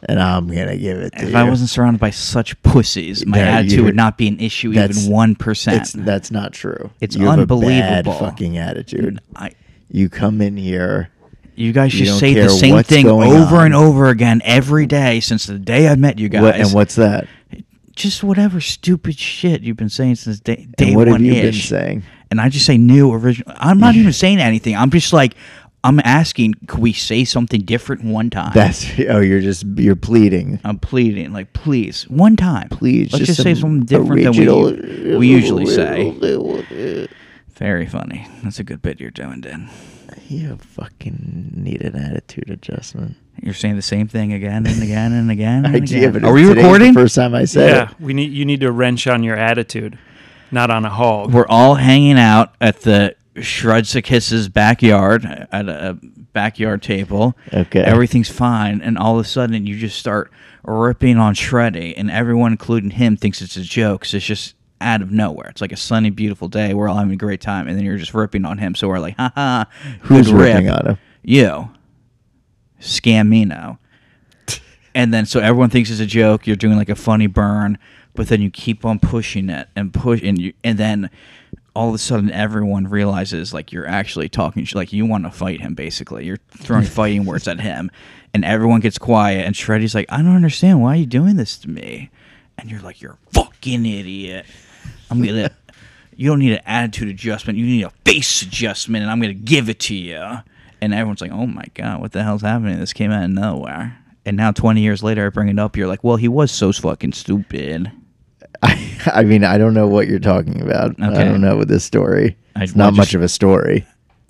and I'm gonna give it to you. If I wasn't surrounded by such pussies, my attitude would not be an issue even 1%. That's not true. It's you unbelievable. Have a bad fucking attitude. You come in here. You guys just say the same thing over and over again every day since the day I met you guys. And what's that? Just whatever stupid shit you've been saying since day what one. Have you been saying? And I just say new, original. I'm not even saying anything. I'm just like, I'm asking, could we say something different one time? You're pleading. I'm pleading, like, please, one time. Please, let's just say something different than we usually say. Very funny. That's a good bit you're doing, Dan. You fucking need an attitude adjustment. You're saying the same thing again and again and again and again. Yeah, but are we recording? The first time I said it. Yeah, you need to wrench on your attitude, not on a hog. We're all hanging out at the Shrudsikis's backyard at a backyard table. Okay. Everything's fine, and all of a sudden you just start ripping on Shreddy, and everyone, including him, thinks it's a joke. So it's just out of nowhere. It's like a sunny, beautiful day. We're all having a great time, and then you're just ripping on him. So we're like, ha. Who's ripping on him? You. Scamino. And then so everyone thinks it's a joke. You're doing like a funny burn, but then you keep on pushing it and then all of a sudden everyone realizes like you're actually talking like you want to fight him. Basically, you're throwing fighting words at him, and everyone gets quiet. And Shreddy's like, I don't understand, why are you doing this to me? And you're like, you're a fucking idiot. You don't need an attitude adjustment. You need a face adjustment, and I'm gonna give it to you. And everyone's like, oh my God, what the hell's happening? This came out of nowhere. And now 20 years later, I bring it up. You're like, well, he was so fucking stupid. I mean, I don't know what you're talking about. Okay. I don't know this story. It's not much of a story.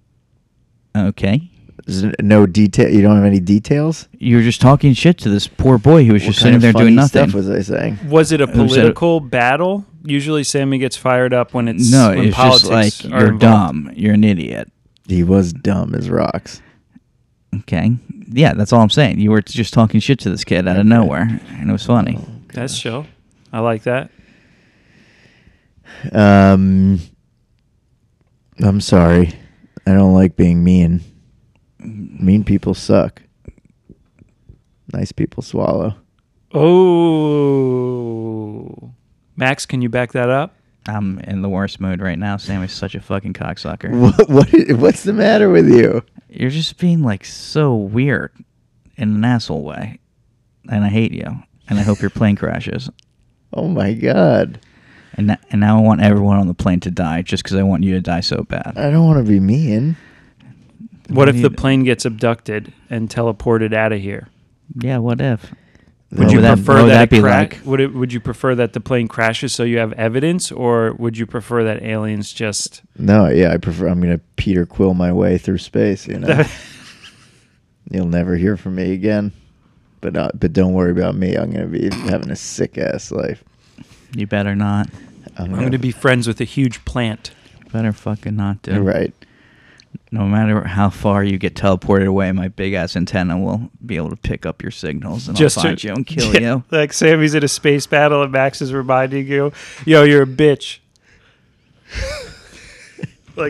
Okay. There's no detail. You don't have any details? You were just talking shit to this poor boy who was just sitting there doing nothing. What was I saying? Was it a political battle? Usually Sammy gets fired up when it's when politics just like, you're involved. dumb. You're an idiot. He was dumb as rocks. Okay. Yeah, that's all I'm saying. You were just talking shit to this kid out of nowhere, and it was funny. Oh, that's chill. I like that. I'm sorry. I don't like being mean. Mean people suck. Nice people swallow. Oh. Max, can you back that up? I'm in the worst mood right now. Sammy's such a fucking cocksucker. What's the matter with you? You're just being like so weird in an asshole way. And I hate you. And I hope your plane crashes. Oh my God. And now I want everyone on the plane to die just because I want you to die so bad. I don't want to be mean. What if the plane gets abducted and teleported out of here? Yeah, what if? Would you prefer that it crash? Would you prefer that the plane crashes so you have evidence, or would you prefer that aliens just? No, yeah, I prefer. I'm gonna Peter Quill my way through space. You know, you'll never hear from me again. But don't worry about me. I'm gonna be having a sick ass life. You better not. I'm gonna be friends with a huge plant. Better fucking not do. Right. No matter how far you get teleported away, my big ass antenna will be able to pick up your signals and I'll find you and kill you. Like Sammy's in a space battle and Max is reminding you, yo, you're a bitch. Like,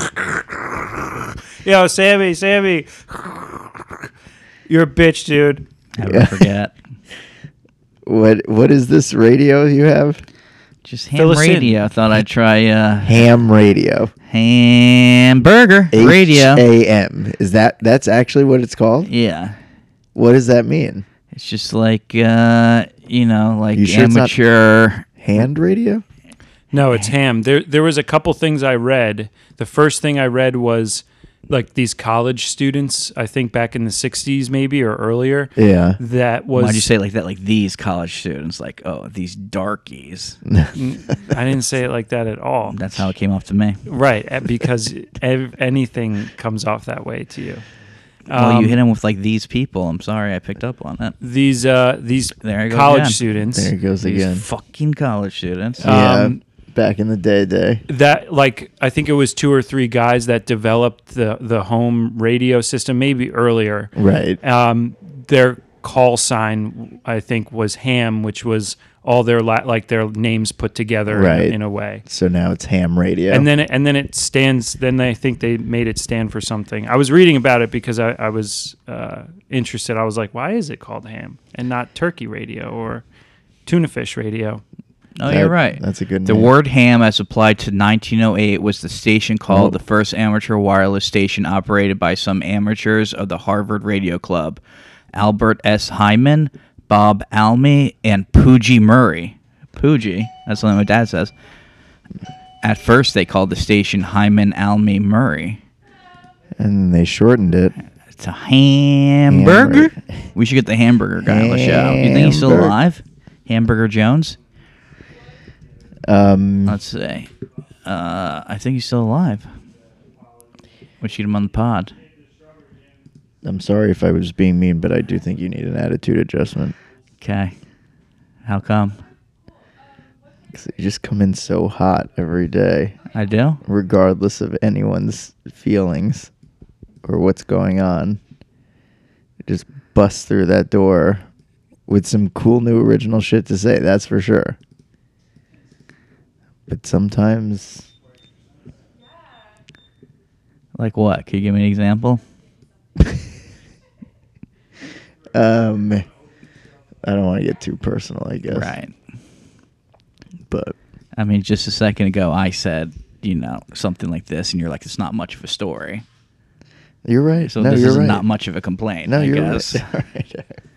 yo, Sammy, you're a bitch, dude. Never forget. What is this radio you have? Just ham radio. I thought I'd try ham radio. Hamburger radio. H-A-M. Is that's actually what it's called? Yeah. What does that mean? It's just like like sure amateur hand radio? No, it's ham. There was a couple things I read. The first thing I read was like these college students, I think back in the 60s maybe or earlier. Yeah. That was... Why'd you say it like that? Like these college students, like, oh, these darkies. I didn't say it like that at all. That's how it came off to me. Right, because anything comes off that way to you. Well, you hit them with like these people. I'm sorry, I picked up on it. These there college students. There it goes again. These fucking college students. Yeah. Back in the day. That, like, I think it was 2 or 3 guys that developed the home radio system, maybe earlier. Right. They're call sign, I think, was Ham, which was all their their names put together Right. in a way. So now it's ham radio. And then it stands. Then I think they made it stand for something. I was reading about it because I was interested. I was like, why is it called Ham and not Turkey Radio or Tuna Fish Radio? Oh, you're right. That's a good The name. word ham, as applied to 1908, was the station called the first amateur wireless station operated by some amateurs of the Harvard Radio Club, Albert S. Hyman, Bob Almy, and Poogie Murray. Poogie, that's what my dad says. At first, they called the station Hyman Almy Murray. And they shortened it. It's a hamburger. We should get the hamburger guy on the show. You think he's still Hamburger. alive? Hamburger Jones? Let's see. I think he's still alive. We should get him on the pod. I'm sorry if I was being mean, but I do think you need an attitude adjustment. Okay. How come? 'Cause you just come in so hot every day, I do? regardless of anyone's feelings or what's going on. You just bust through that door with some cool new original shit to say, that's for sure. But sometimes, Like what? Can you give me an example? I don't want to get too personal, I guess. Right. But I mean, just a second ago, I said, something like this, and you're like, it's not much of a story. you're right. So no, this you're is right. not much of a complaint, No, I you're guess. right.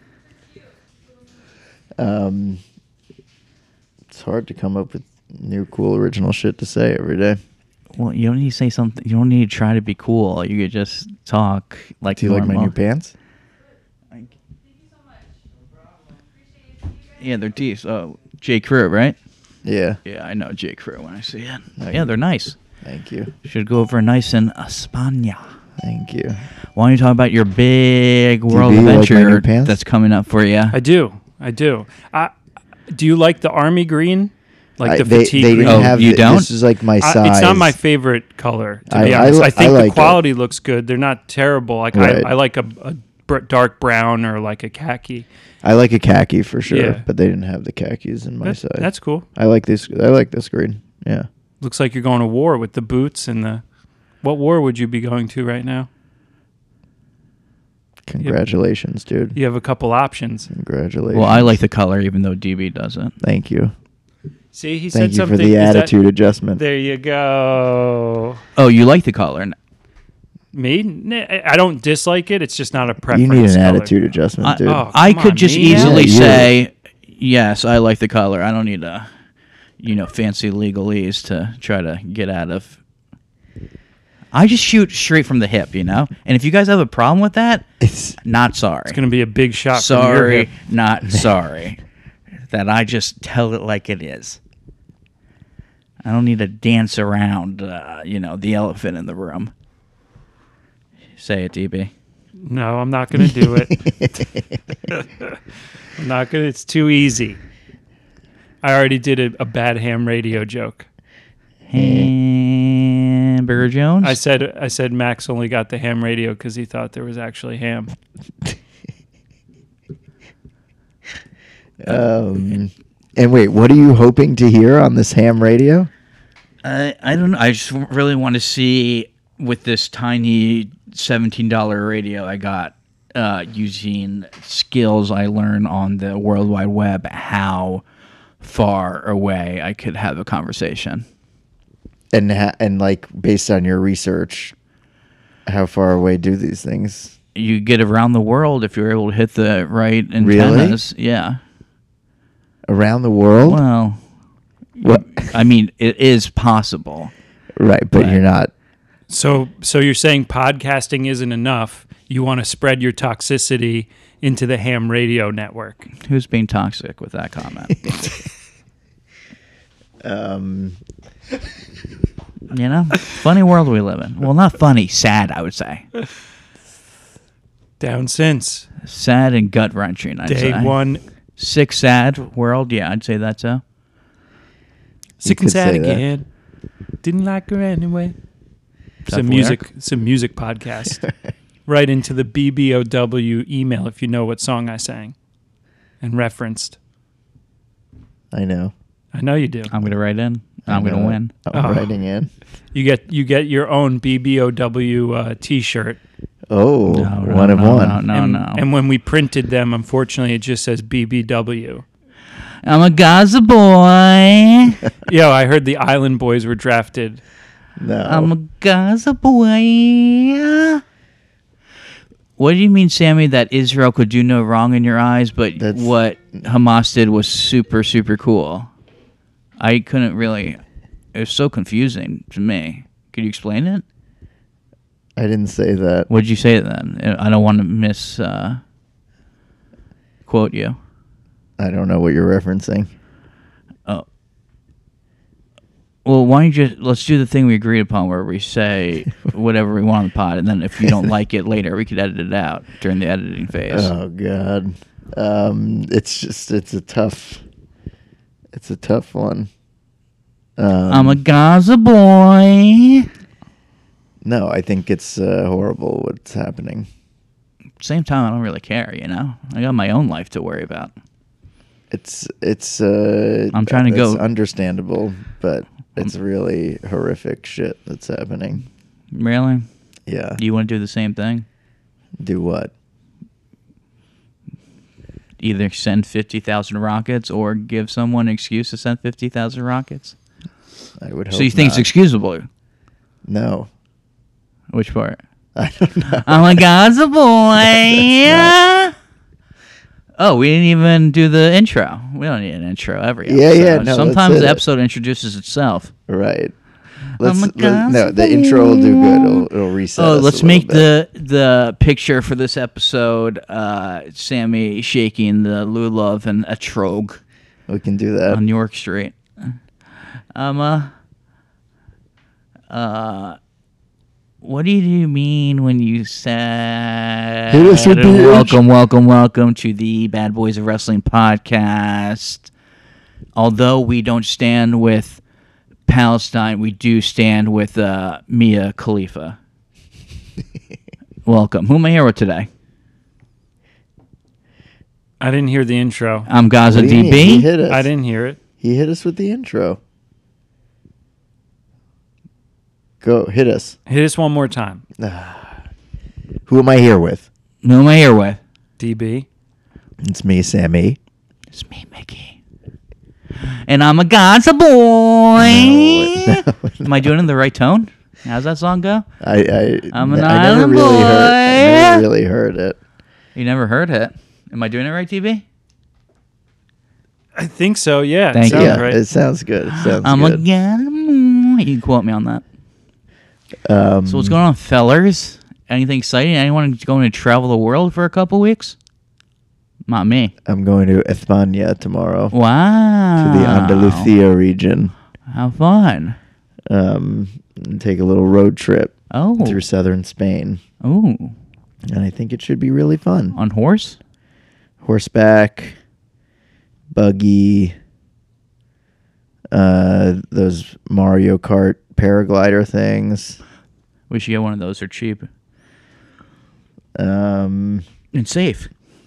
All right. It's hard to come up with new, cool, original shit to say every day. Well, you don't need to say something. You don't need to try to be cool. You could just talk like Do you like my normal. new pants? Yeah, they're decent. Oh, J. Crew, right? Yeah. Yeah, I know J. Crew when I see it. Nice. Yeah, they're nice. Thank you. Should go over nice in España. Thank you. Why don't you talk about your big world DB, you like my adventure new pants? that's coming up for you? I do. Do you like the army green? Like the they fatigue didn't green? Oh, have you don't? This is like my size. It's not my favorite color, to be I honest. li- I think I the like quality looks good. They're not terrible. Like Right. I like a dark brown or like a khaki. I like a khaki for sure, Yeah. but they didn't have the khakis in my size. That's cool. I like this. I like this green. Yeah. Looks like you're going to war with the boots and the. What war would you be going to right now? Congratulations, dude. You have a couple options. Congratulations. Well, I like the color, even though DB doesn't. Thank you. See, he Thank said you something. for the Is that- attitude adjustment. There you go. Oh, you like the color? Me? I don't dislike it. It's just not a preference. You need an color. attitude adjustment, dude. I come could on, just me? easily Yeah, you. say, yes, I like the color. I don't need a, fancy legalese to try to get out of. I just shoot straight from the hip, And if you guys have a problem with that, It's not sorry. It's going to be a big shot. from your Sorry, hip. not sorry. That I just tell it like it is. I don't need to dance around, the elephant in the room. Say it, DB. No, I'm not going to do it. I'm not going to. It's too easy. I already did a bad ham radio joke. Hamburger Jones? I said Max only got the ham radio because he thought there was actually ham. and wait, what are you hoping to hear on this ham radio? I don't know. I just really want to see with this tiny $17 radio I got using skills I learned on the World Wide Web, how far away I could have a conversation. And like based on your research, how far away do these things? You get around the world if you're able to hit the right antennas. Really? Yeah. Around the world? Well, What? I mean, it is possible. Right, but Right. you're not. So you're saying podcasting isn't enough. You want to spread your toxicity into the ham radio network. Who's being toxic with that comment? Funny world we live in. Well, not funny, sad, I would say. Down since Sad and gut wrenching, I'd day say. one. Sick, sad world. Yeah, I'd say that so. Sick and could sad say that. again. Didn't like her anyway. It's a Tough music podcast. right into the BBOW email if you know what song I sang and referenced. I know. I know you do. I'm gonna write in. I'm gonna win. I'm Oh. writing in. You get your own BBOW T-shirt. Oh, No, one of no, one. No, and, no. and when we printed them, unfortunately, it just says BBW. I'm a Gaza boy. Yo, I heard the Island Boys were drafted. No. I'm a Gaza boy. What do you mean, Sammy, that Israel could do no wrong in your eyes, but That's- what Hamas did was super, super cool? I couldn't really... It was so confusing to me. Could you explain it? I didn't say that. What did you say then? I don't want to quote you. I don't know what you're referencing. Oh. Well, why don't you just... Let's do the thing we agreed upon where we say whatever we want on the pod, and then if you don't like it later, we could edit it out during the editing phase. Oh God. It's a tough one. I'm a Gaza boy. No, I think it's horrible what's happening. Same time, I don't really care, you know? I got my own life to worry about. It's I'm trying to go- understandable, but it's really horrific shit that's happening. Really? Yeah. Do you want to do the same thing? Do what? Either send 50,000 rockets or give someone an excuse to send 50,000 rockets? I would hope So you think it's not. excusable? No. Which part? I don't know. I'm a Gaza boy. That's Oh, we didn't even do the intro. We don't need an intro every episode. Yeah, no, Sometimes that's the it. episode introduces itself. Right. I'm a No, the Gaza intro will do good. boy. It'll reset. Oh, us let's a little make bit. the picture for this episode Sammy shaking the lulav and a trog We can do that. on York Street. What do you mean when you said Hit us with the welcome to the Bad Boys of Wrestling podcast? Although we don't stand with Palestine, we do stand with Mia Khalifa. Welcome. Who am I here with today? I didn't hear the intro. I'm Gaza What do you mean? He DB. hit us. I didn't hear it. He hit us with the intro. Go hit us. Hit us one more time. Who am I here with? Who am I here with? DB. It's me, Sammy. It's me, Mickey. And I'm a Gaza boy. No. Am I doing it in the right tone? How's that song go? I'm an I never island really heard. I boy. never really heard it. You never heard it. Am I doing it right, TV? I think so. Yeah. Thank sounds you. Yeah, right. it sounds good. It sounds I'm a good. Gaza boy. You can quote me on that. So what's going on, fellers? Anything exciting? Anyone going to travel the world for a couple weeks? Not me. I'm going to España tomorrow. Wow. To the Andalusia region. How fun. And take a little road trip Oh. through southern Spain. Oh. And I think it should be really fun. On horse? Horseback, buggy, those Mario Kart paraglider things. We should get one of those. They're cheap. And And safe.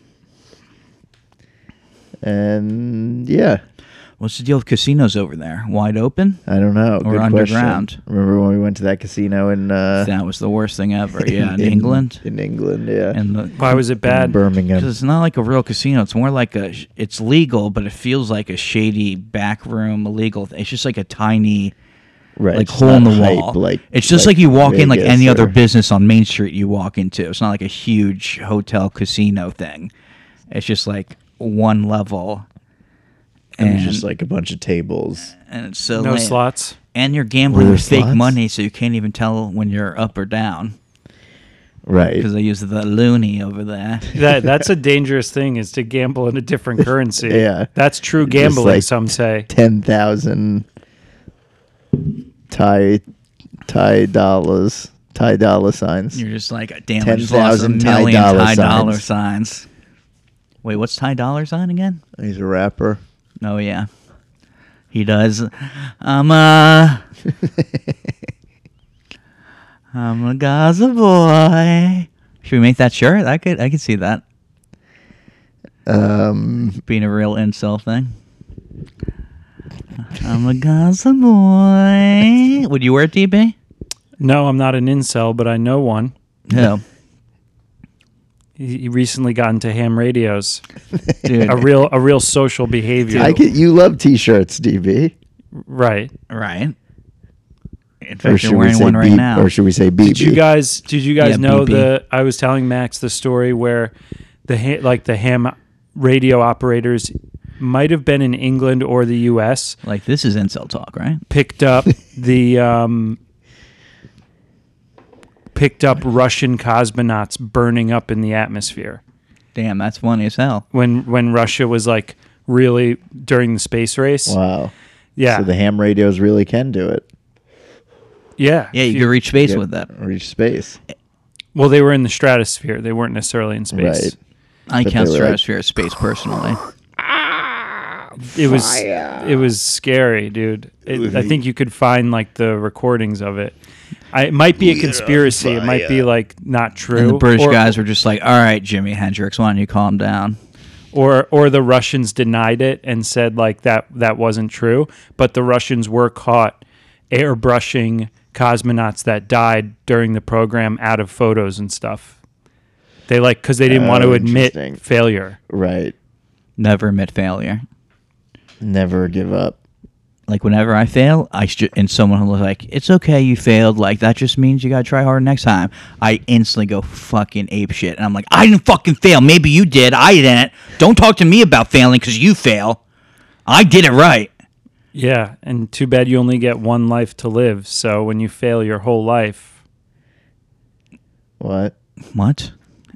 yeah, What's the deal with casinos over there? Wide open? I don't know. Or Good underground? question. Remember when we went to that casino in That was the worst thing ever. Yeah, in England. In England, yeah. And Why was it In bad? Birmingham. because it's not like a real casino. It's more like it's legal, but it feels like a shady back room illegal. It's just like a tiny Right. like it's hole in not the hype wall. It's just like you walk in like Vegas any other or- business on Main Street you walk into. It's not like a huge hotel casino thing. It's just like one level. And it's just like a bunch of tables. and it's so No lame. slots. And you're gambling Were with there fake slots? money, so you can't even tell when you're up or down Right. because they use the loony over there. That's a dangerous thing is to gamble in a different currency. Yeah. That's true Just gambling, like- some say. 10,000 Thai dollar signs. You're just like, damn, I just lost 10,000 $1 Thai million dollar Thai dollar signs. signs. Wait, what's Thai dollar sign again? He's a rapper. Oh yeah, he does. I'm a Gaza boy. Should we make that shirt? I could see that being a real incel thing. I'm a Gaza boy. Would you wear it, DB? No, I'm not an incel, but I know one. No. He recently got into ham radios. Dude. A real social behavior. You love T-shirts, DB. Right. Right. In Or fact, should you're we wearing say one right B- now. Or should we say BB? Did you guys Yeah, know BB. I was telling Max the story where the ham radio operators might have been in England or the US, Like, this is incel talk, right? picked up Russian cosmonauts burning up in the atmosphere Damn, that's funny as hell. when Russia was like really during the space race. Wow. Yeah. So the ham radios really can do it. Yeah. Yeah, If you can reach space with that. Reach space. Well, they were in the stratosphere. They weren't necessarily in space. Right. I But count they were like- stratosphere as space personally. It was scary, dude. I think you could find like the recordings of it. It might be a conspiracy. It might be like not true. And the British or, guys were just like, all right, Jimi Hendrix, why don't you calm down? or the Russians denied it and said like that wasn't true. But the Russians were caught airbrushing cosmonauts that died during the program out of photos and stuff. They because they didn't want to admit interesting. failure. Right. Never admit failure. Never give up. Like, whenever I fail, and someone was like, it's okay, you failed. Like, that just means you got to try harder next time. I instantly go fucking ape shit. And I'm like, I didn't fucking fail. Maybe you did. I didn't. Don't talk to me about failing because you fail. I did it right. Yeah, and too bad you only get one life to live. So when you fail your whole life, What? What?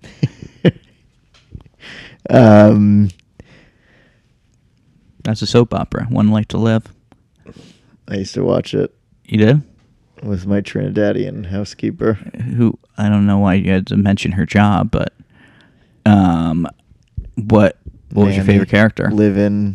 That's a soap opera. One Life to Live. I used to watch it You did? with my Trinidadian housekeeper. Who, I don't know why you had to mention her job, but what was your Nanny. favorite character? Live in.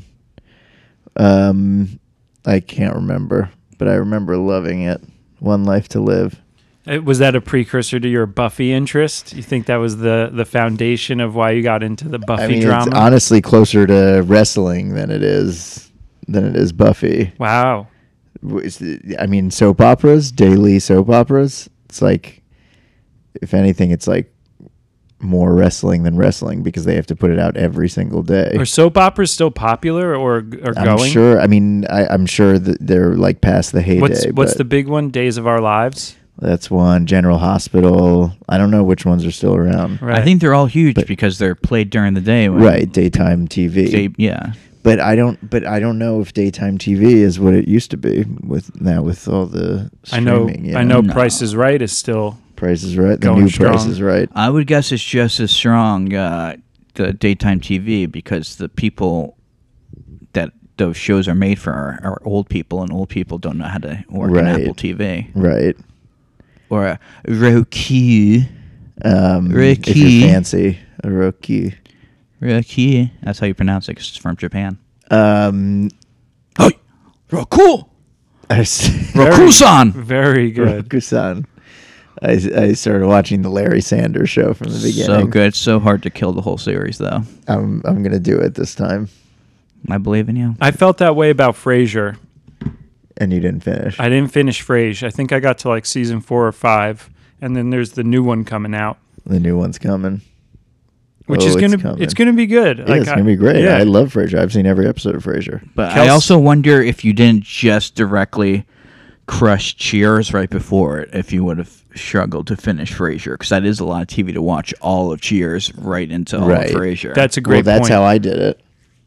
I can't remember, but I remember loving it. One Life to Live. was that a precursor to your Buffy interest? You think that was the foundation of why you got into the Buffy I mean, drama? it's honestly closer to wrestling than it is Buffy. Wow. I mean, soap operas, daily soap operas. It's like, if anything, it's like more wrestling than wrestling because they have to put it out every single day. Are soap operas still popular or I'm going? sure. I mean, I'm sure that they're like past the heyday. What's but the big one? Days of Our Lives? That's one. General Hospital. I don't know which ones are still around. Right. I think they're all huge But- because they're played during the day. Right, daytime TV. Yeah. But I don't know if daytime TV is what it used to be with all the I know streaming. you I know No. Price is Right is still Price is Right. The Going new Price strong. is Right. I would guess it's just as strong, the daytime TV, because the people that those shows are made for are old people, and old people don't know how to work an Right. Apple TV. Right. Or a Roku. If Roku. you're fancy, a Roku. Roku. That's how you pronounce it, 'cause it's from Japan. Um, Hey! Roku! Roku-san! very good. Roku-san. I started watching the Larry Sanders Show from the beginning. So good. It's so hard to kill the whole series, though. I'm gonna do it this time. I believe in you. I felt that way about Frasier. And you didn't finish. I didn't finish Frasier. I think I got to like season 4 or 5, and then there's the new one coming out, The new one's coming. which Oh, is it's gonna coming. it's gonna be good. Yeah, it's gonna be great. Yeah. I love Frasier. I've seen every episode of Frasier. But Kels- I also wonder if you didn't just directly crush Cheers right before it, if you would have struggled to finish Frasier, because that is a lot of TV to watch all of Cheers right into all Right. of Frasier. That's a Well, great that's point. how I did it.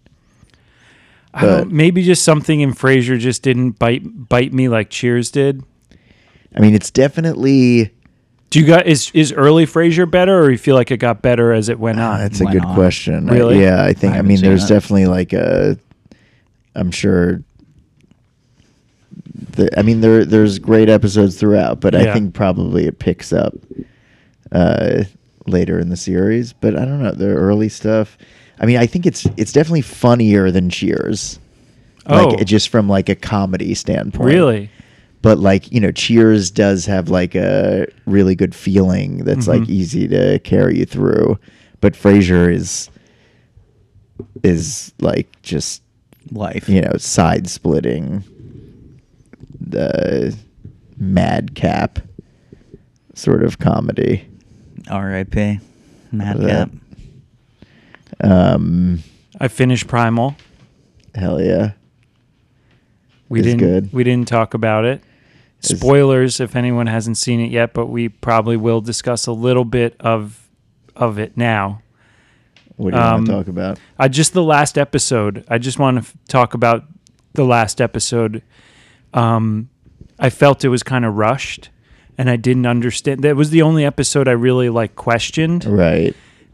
I don't, but- maybe just something in Frasier just didn't bite me like Cheers did. I mean, it's definitely. Do you got is early Frasier better, or you feel like it got better as it went on? That's a Went good on. question. Really? Yeah, I think. I I, haven't mean, seen there's that. definitely like a. I'm sure. There's great episodes throughout, but I Yeah. think probably it picks up later in the series. But I don't know, the early stuff. I mean, I think it's definitely funnier than Cheers. Oh. Like just from like a comedy standpoint. Really? but like, you know, Cheers does have like a really good feeling that's like easy to carry you through, but Frasier is like just, Life. you know, side splitting, the madcap sort of comedy. R.I.P. Madcap. I finished Primal. Hell yeah. We It's didn't good. we didn't talk about it. Spoilers if anyone hasn't seen it yet, but we probably will discuss a little bit of it now. What do you want to talk about? The last episode. I just want to talk about the last episode. I felt it was kind of rushed, and I didn't understand. That was the only episode I really like questioned. Right.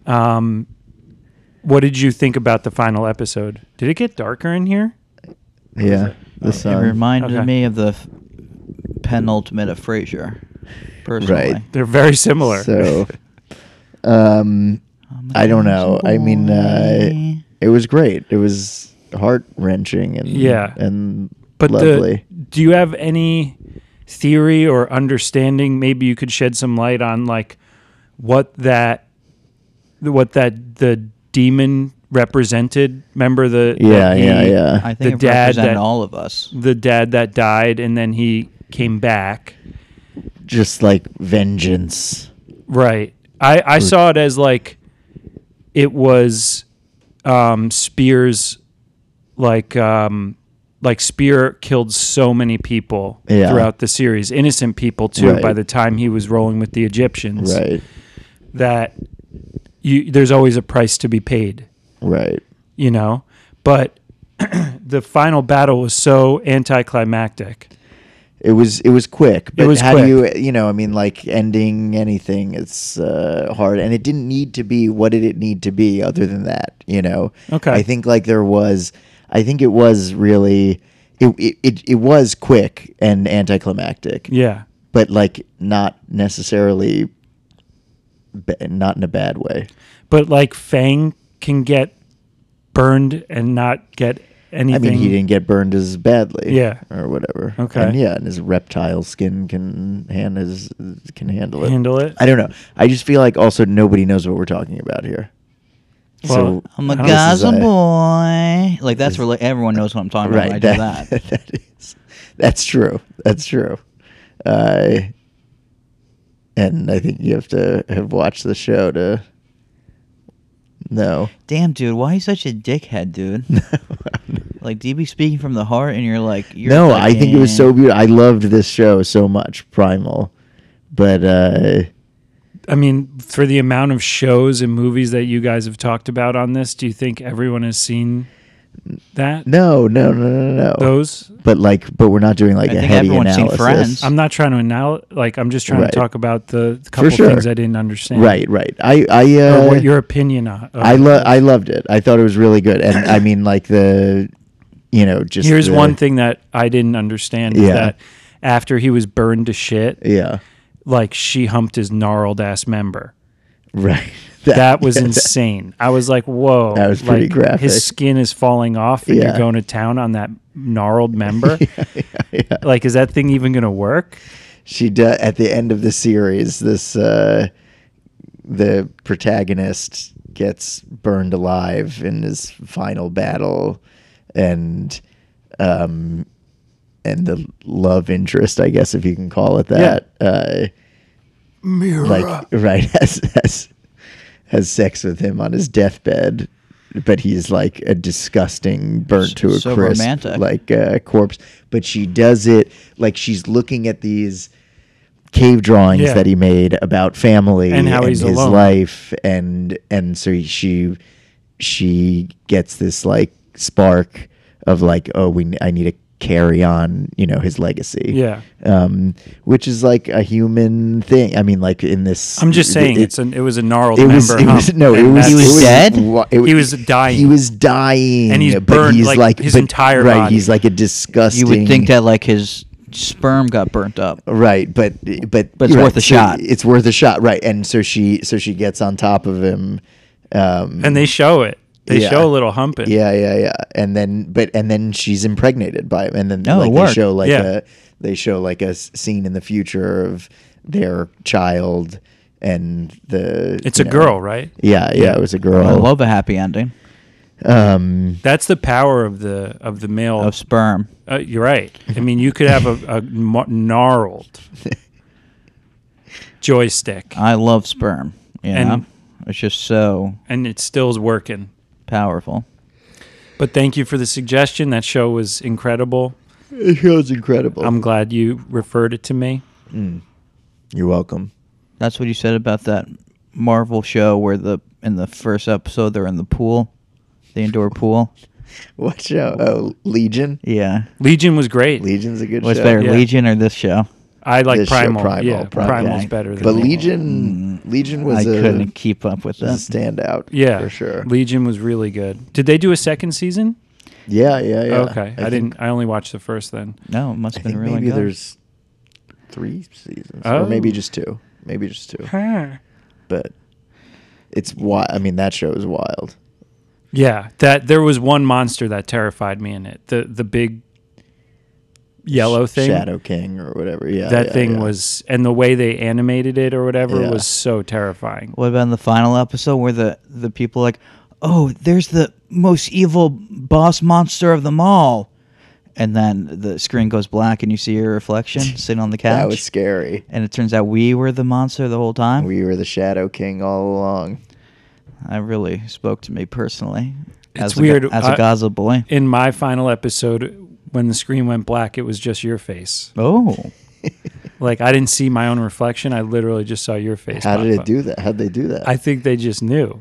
What did you think about the final episode? Did it get darker in here? Yeah. The It sun. reminded Okay. me of the penultimate of Frasier, personally. Right. They're very similar. So, I don't know. I mean, it was great. It was heart wrenching and Yeah. and But lovely. do you have any theory or understanding? Maybe you could shed some light on like what that the demon represented. Remember Yeah. I The think it dad represented that- all of us. the dad that died and then he came back. Just like vengeance. Right. I saw it as like it was Spears like Spear killed so many people Yeah. throughout the series, innocent people too, Right. by the time he was rolling with the Egyptians. Right. That there's always a price to be paid, Right. you know? But the final battle was so anticlimactic. It was quick, but was how quick. do you know? I mean, like ending anything, it's hard, and it didn't need to be. What did it need to be other than that? You know. Okay. I think like there was. I think it was really. It was quick and anticlimactic. Yeah. But like not necessarily. Not in a bad way. But like Fang can get burned and not get anything. I mean, he didn't get burned as badly. Yeah. Or whatever. Okay. And yeah, and his reptile skin can handle it. handle it. I don't know. I just feel like also nobody knows what we're talking about here. Well, I'm a I don't- Gaza This is a- boy. Like that's really everyone knows what I'm talking about when I do that. That's true. That's true. And I think you have to have watched the show to know. Damn, dude, why are you such a dickhead, dude? Like, do you be speaking from the heart and you're like, you're No, I think it was so fucking- beautiful. I loved this show so much, Primal. But I mean, for the amount of shows and movies that you guys have talked about on this, do you think everyone has seen that? no. Those? But we're not doing like I a think heady everyone's seen analysis. Friends. I'm not trying to I'm just trying Right. to talk about the couple sure. things I didn't understand. Right. I Or what your opinion on. I loved it. I thought it was really good, and I mean, like just Here's the- one thing that I didn't understand is Yeah. that after he was burned to shit, Yeah. like she humped his gnarled ass member. Right. That was insane. I was like, whoa. That was pretty like, graphic. His skin is falling off and you're Yeah. going to town on that gnarled member. Yeah. Like, is that thing even going to work? She does at the end of the series. This the protagonist gets burned alive in his final battle, and the love interest, I guess, if you can call it that, Mirror. like right has sex with him on his deathbed, but he's like a disgusting burnt to a So crisp romantic. like corpse. But she does it like she's looking at these cave drawings Yeah. that he made about family And how he's his alone. life, and so she gets this like spark of like, oh, I need to carry on, his legacy. Yeah. Which is like a human thing. I mean, like in this. I'm just saying it it was a gnarled it was, member it was hump. no, it And was. He was it dead? He was dying. He was dying, And he's but burned, he's like, his entire right. body. He's like a disgusting. You would think that like his sperm got burnt up. right, but it's right, worth a shot. It's worth a shot, right? And so she gets on top of him, and they show it. They Yeah. show a little humping. Yeah. And then she's impregnated by him, and then No, it like worked. they show like a scene in the future of their child and the. It's a girl, right? Yeah, it was a girl. I love a happy ending That's the power of the male. of sperm. You're right. I mean, you could have a gnarled joystick, I love sperm. You And- know? It's just so and it still is working. powerful. But thank you for the suggestion. That show was incredible. The show's incredible. I'm glad you referred it to me. You're welcome. That's what you said about that Marvel show where in the first episode they're in the pool, the indoor pool. What show? Oh, Legion. Yeah. Legion was great. Legion's a good What's show. better, Yeah. Legion or this show? I like This show, Primal. Primal, Yeah, Primal. Primal's Okay. better than But me. Legion was I couldn't keep up with was a that. standout. Yeah, for sure. Legion was really good. Did they do a second season? Yeah. Okay, I think- didn't. I only watched the first then. No, it must I have been think really maybe good. there's 3 seasons, Oh. or maybe just 2. Maybe just 2. But it's wild. I mean, that show is wild. Yeah, that there was one monster that terrified me in it. The big yellow thing. Shadow King or whatever. Yeah, That yeah, thing yeah. was, and the way they animated it or whatever Yeah. was so terrifying. What about in the final episode where the people are like, oh, there's the most evil boss monster of them all, and then the screen goes black and you see your reflection sitting on the couch, That was scary. and it turns out we were the monster the whole time. We were the Shadow King all along. That really spoke to me personally. It's as weird. as a Gaza boy. In my final episode, when the screen went black, it was just your face. Oh, Like I didn't see my own reflection. I literally just saw your face. How pop did it up. do that? How'd they do that? I think they just knew.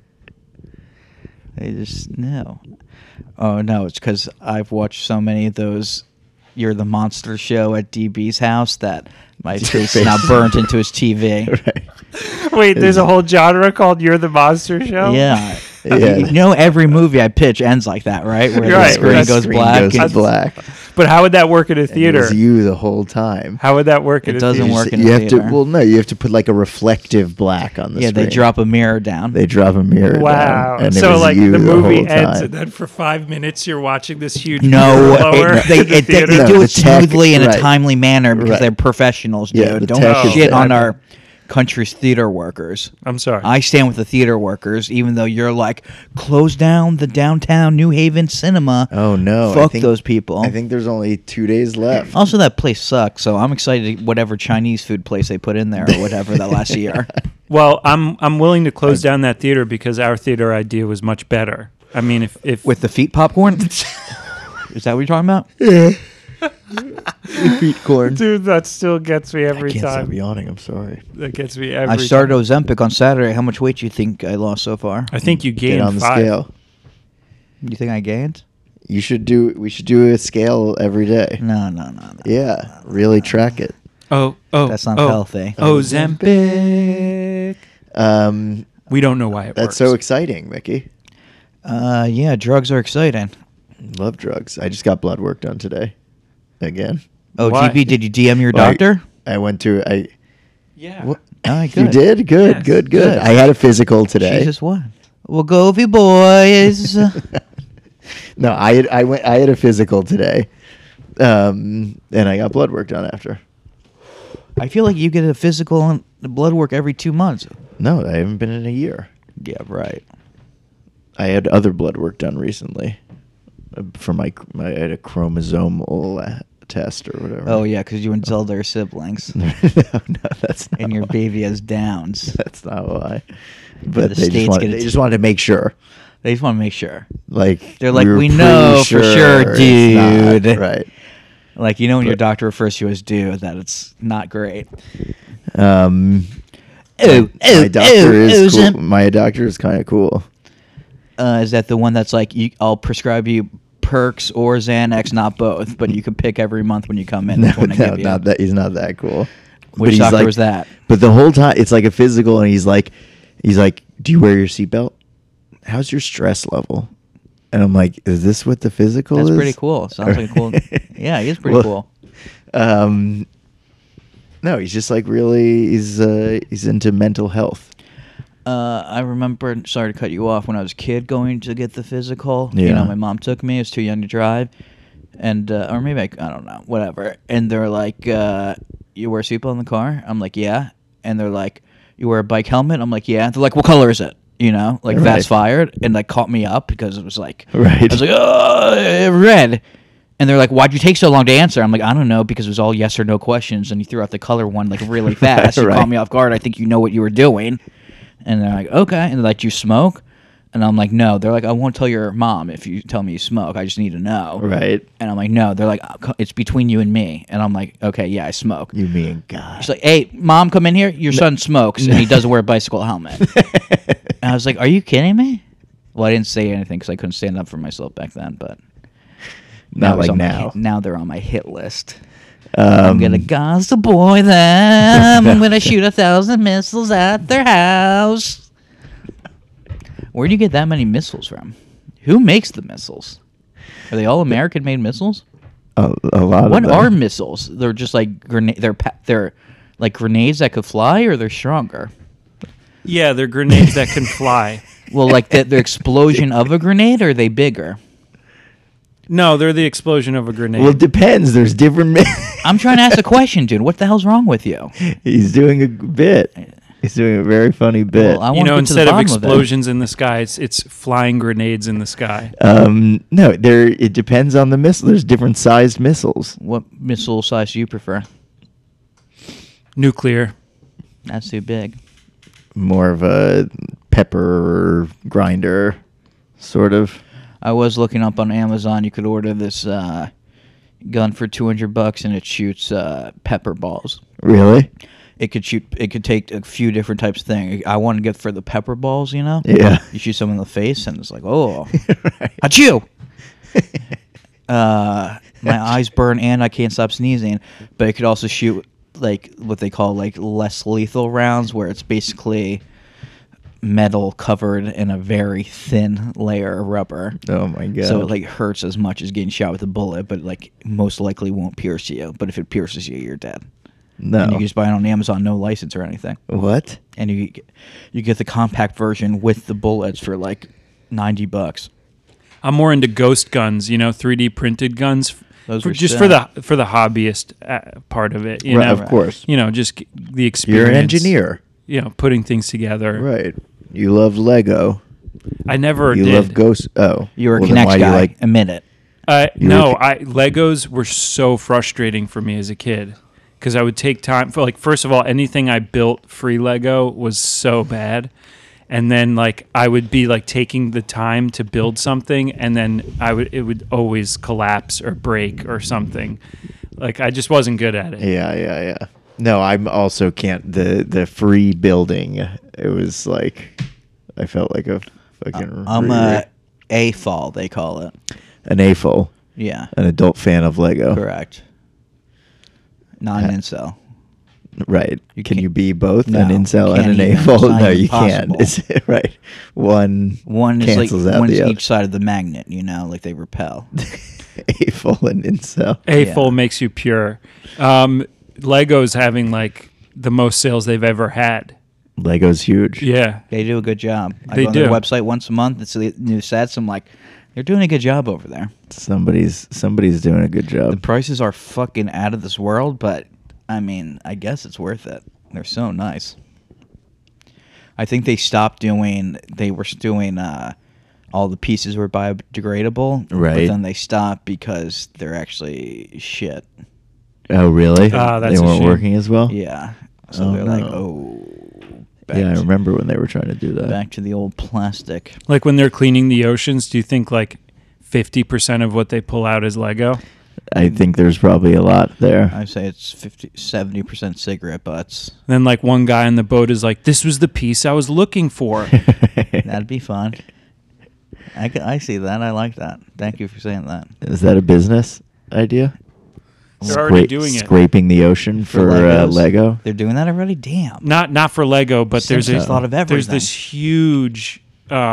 they just know. Oh no, it's because I've watched so many of those. You're the monster show at DB's house that my face is now burnt into his TV. Right. Wait, there's a whole genre called "You're the Monster Show." Yeah. Yeah. You know, every movie I pitch ends like that, right? Where You're the right. screen The goes Screen black. goes and- black. But how would that work at a And it theater? was you the whole time. How would that work at It a doesn't theater? work in you a have theater. to. Well, no, you have to put like a reflective black on the Yeah, screen. they drop a mirror down. They drop a mirror. Wow. Down, and it So was like you the movie whole ends, time. and then for 5 minutes you're watching this huge No, mirror blower they in the theater. do No, it the tech- smoothly in a right. timely manner because Right. they're professionals, dude. Yeah, the Don't tech is shit there. on our country's theater workers. I'm sorry. I stand with the theater workers, even though you're like, close down the downtown New Haven cinema. Oh no! Fuck those people. I think there's only 2 days left. Also, that place sucks, so I'm excited to whatever Chinese food place they put in there or whatever that last year. Well, I'm willing to close down that theater because our theater idea was much better. I mean, if With the feet popcorn? Is that what you're talking about? Feet corn. dude, that still gets me I every can't stop time. yawning. I'm sorry. That gets me every I started time. Ozempic on Saturday. How much weight do you think I lost so far? I think you Get gained on the 5. scale. You think I gained? You should do. We should do a scale every day. No. Yeah, really track it. Oh, That's not healthy. Ozempic. We don't know why it That's works. so exciting, Mickey. Yeah, drugs are exciting. Love drugs. I just got blood work done today. Again. Oh, Why? GB, did you DM your Well, doctor? I went to. Yeah. What? All right, You good. did? Good, Yes. good. Good. I had a physical today. Jesus, what? Well, Govy boys. No, I had a physical today, and I got blood work done after. I feel like you get a physical and blood work every 2 months. No, I haven't been in a year. Yeah, right. I had other blood work done recently for my I had a chromosomal test or whatever. Oh, yeah, because you and Zelda are siblings. no, that's not. And your why. baby has Downs. That's not why. the But they states just, wanted, get it they too. just wanted to make sure. They just want to make sure. Like They're like, were "We know pretty for sure, it's not dude." right. Like, you know when your But- doctor refers to you as dude, that it's not great. My oh, doctor is cool. Zim. My doctor is kind of cool. Is that the one that's like, I'll prescribe you Perks or Xanax, not both, but you can pick every month when you come in. No, which one I give you. not that. He's not that cool. Which he's doctor like- was that? But the whole time, it's like a physical, and he's like, "Do you wear your seatbelt? How's your stress level?" And I'm like, "Is this what the physical That's is?" pretty cool. Sounds like a cool. Yeah, he is pretty Well, cool. No, he's just like really. He's into mental health. I remember, sorry to cut you off, when I was a kid going to get the physical. Yeah. You know, my mom took me. I was too young to drive. And, or maybe I don't know, whatever. And they're like, you wear a seatbelt in the car? I'm like, yeah. And they're like, you wear a bike helmet? I'm like, yeah. They're like, what color is it? You know, like Right. fast fired. And like caught me up because it was like, Right. I was like, oh, red. And they're like, why'd you take so long to answer? I'm like, I don't know, because it was all yes or no questions. And you threw out the color one like really fast. You Right. caught me off guard. I think you know what you were doing. And they're like, okay. And they're like, do you smoke? And I'm like, no. They're like, I won't tell your mom if you tell me you smoke. I just need to know. Right. And I'm like, no. They're like, it's between you and me. And I'm like, okay, yeah, I smoke. You mean God. She's like, hey, mom, come in here. Your son smokes, and he doesn't wear a bicycle helmet. And I was like, are you kidding me? Well, I didn't say anything because I couldn't stand up for myself back then. But Not it's like on my now. now they're on my hit list. I'm gonna gossip boy them. I'm gonna shoot 1,000 missiles at their house. Where do you get that many missiles from? Who makes the missiles? Are they all American-made missiles? a lot What of them. are missiles? They're just like they're like grenades that could fly, or they're stronger. Yeah, they're grenades that can fly. Well, like the explosion of a grenade, or are they bigger? No, they're the explosion of a grenade. Well, it depends. There's different. I'm trying to ask a question, dude. What the hell's wrong with you? He's doing a bit. He's doing a very funny bit. Well, I you wanna know, get to the instead of bottom it. explosions in the sky, it's flying grenades in the sky. No, there. It depends on the missile. There's different sized missiles. What missile size do you prefer? Nuclear. That's too big. More of a pepper grinder, sort of. I was looking up on Amazon. You could order this gun for $200, and it shoots pepper balls. Really? It could shoot. It could take a few different types of things. I want to get for the pepper balls. You know. Yeah. You shoot someone in the face, and it's like, oh, Right. achoo. My eyes burn, and I can't stop sneezing. But it could also shoot like what they call like less lethal rounds, where it's basically metal covered in a very thin layer of rubber. Oh my God. So it like hurts as much as getting shot with a bullet, but like most likely won't pierce you. But if it pierces you, you're dead. no. And you can just buy it on Amazon, no license or anything. What? And you get the compact version with the bullets for like $90. I'm more into ghost guns, 3D printed guns. Those are Just sick. for the hobbyist part of it, you Right, know. of course. Just the You're experience. an engineer. Putting things together. Right. You love Lego. I never You did. love Ghost. Oh. You're a Well, then Kinect why do you guy. like- Admit it. You No, were- Legos were so frustrating for me as a kid because I would take time for first of all, anything I built free Lego was so bad. And then I would be taking the time to build something, and then it would always collapse or break or something. I just wasn't good at it. Yeah. No, I'm also can't the free building. It was like I felt like a fucking. I'm a AFOL, they call it. an AFOL, Yeah, an adult fan of Lego. correct. Not an incel. Right. You Can can't- you be both No, an incel you and an can't even. AFOL? It's not No, even you can't. possible. Is it right? One One is like cancels out one's the other. each side of the magnet, like they repel. AFOL and incel. A-full Yeah. makes you pure. Lego's having the most sales they've ever had. Lego's huge. Yeah. They do a good job. I They go on their do. website once a month. It's the new sets. I'm like, they're doing a good job over there. Somebody's doing a good The job. prices are fucking out of this world, but I mean, I guess it's worth it. They're so nice. I think they stopped doing. They were doing. All the pieces were biodegradable, Right. But then they stopped because they're actually shit. Oh, really? Ah, that's they a weren't shame. working as well. Yeah. So Oh, they're like, no. oh. Back Yeah, I to- remember when they were trying to do that. Back to the old plastic. When they're cleaning the oceans, do you think 50% of what they pull out is Lego? I think there's probably a lot there. I'd say it's 70% cigarette butts. Then one guy on the boat is like, "This was the piece I was looking for." That'd be fun. I see that. I like that. Thank you for saying that. Is that a business idea? They're already doing it. Scraping the ocean for Legos? Lego. They're doing that already? Damn. Not for Lego, but there's Simpsons thought of there's everything. this huge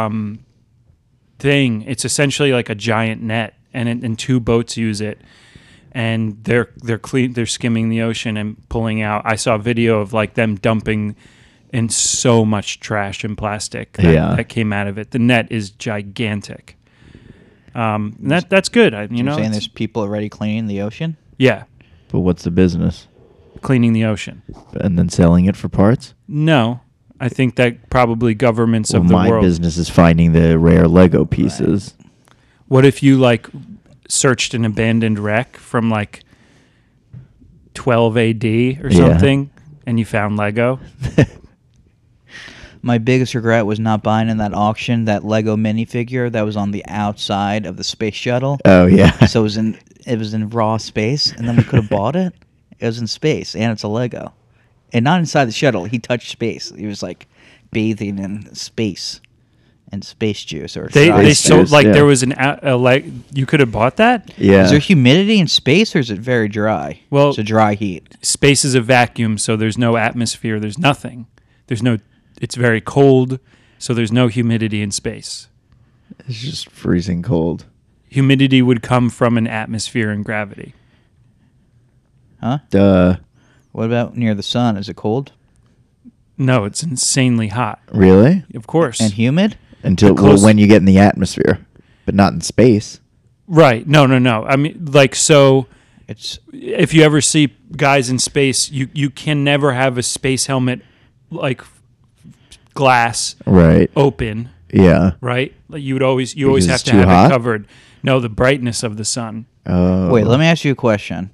thing. It's essentially like a giant net, and two boats use it, and they're skimming the ocean and pulling out. I saw a video of them dumping and so much trash and plastic that came out of it. The net is gigantic. And that's good. You're saying it's- there's people already cleaning the ocean? yeah, But what's the business? cleaning the ocean. And then selling it for parts? No, I think that probably governments Well, of the my world. business is finding the rare Lego pieces. What if you like searched an abandoned wreck from like 12 AD or Yeah. something, and you found Lego? My biggest regret was not buying in that auction that Lego minifigure that was on the outside of the space shuttle. Oh yeah. So it was in raw space, and then we could have bought it. It was in space, and it's a Lego, and not inside the shuttle. He touched space. He was like bathing in space and space juice or They dry Space sold juice, like yeah. there was you could have bought that. Yeah. Is there humidity in space, or is it very dry? Well- it's a dry heat. Space is a vacuum, so there's no atmosphere. There's nothing. It's very cold, so there's no humidity in space. It's just freezing cold. Humidity would come from an atmosphere and gravity. Huh? Duh. What about near the sun? Is it cold No, it's insanely hot. Really? Of course. and humid? Until when you get in the atmosphere, but not in space. Right. No. I mean, like, so It's if you ever see guys in space, you can never have a space helmet like glass Right. open, Yeah. right? Like you always Because have it's to too have hot? it covered. No, the brightness of the sun. Oh. wait. Let me ask you a question.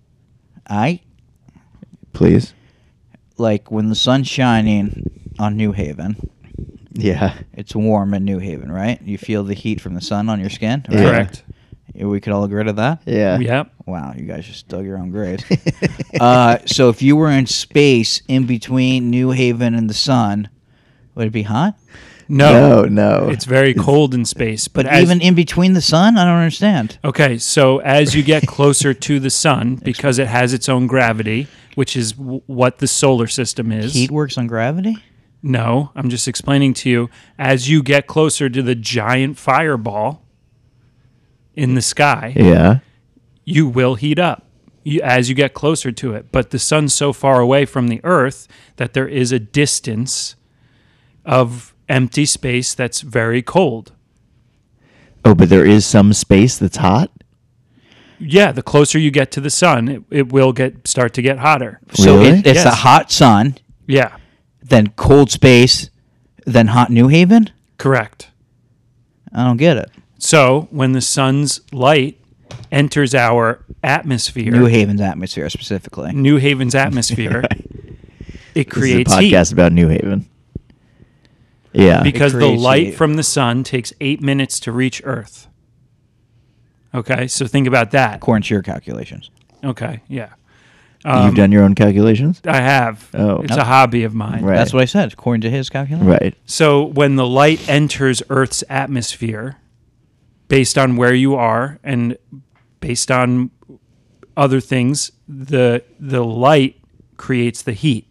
Please. Like when the sun's shining on New Haven, Yeah. it's warm in New Haven, right? You feel the heat from the sun on your skin, right? Yeah. Correct. Yeah, we could all agree to that. Yeah. Yep. Wow, you guys just dug your own graves. So if you were in space in between New Haven and the sun, would it be hot? No. No. It's very cold in space, But as- even in between the sun, I don't understand. Okay, so as you get closer to the sun, because it has its own gravity, which is what the solar system is. Heat works on gravity? No, I'm just explaining to you. As you get closer to the giant fireball in the sky, Yeah. you will heat up as you get closer to it. But the sun's so far away from the Earth that there is a distance of empty space that's very cold. Oh, but there is some space that's hot? Yeah, the closer you get to the sun, it will start to get hotter. So Really? it's a Yes. hot sun, Yeah, then cold space, then hot New Haven? correct. I don't get it. So when the sun's light enters our atmosphere, New Haven's atmosphere specifically. New Haven's atmosphere, it creates This is a heat. podcast about New Haven. Yeah. Because the creates light heat. from the sun takes 8 minutes to reach Earth. Okay, so think about that. According to your calculations. Okay, yeah. You've done your own calculations? I have. Oh. It's a hobby of mine. Right. That's what I said, according to his calculations. Right. So when the light enters Earth's atmosphere, based on where you are and based on other things, the light creates the heat.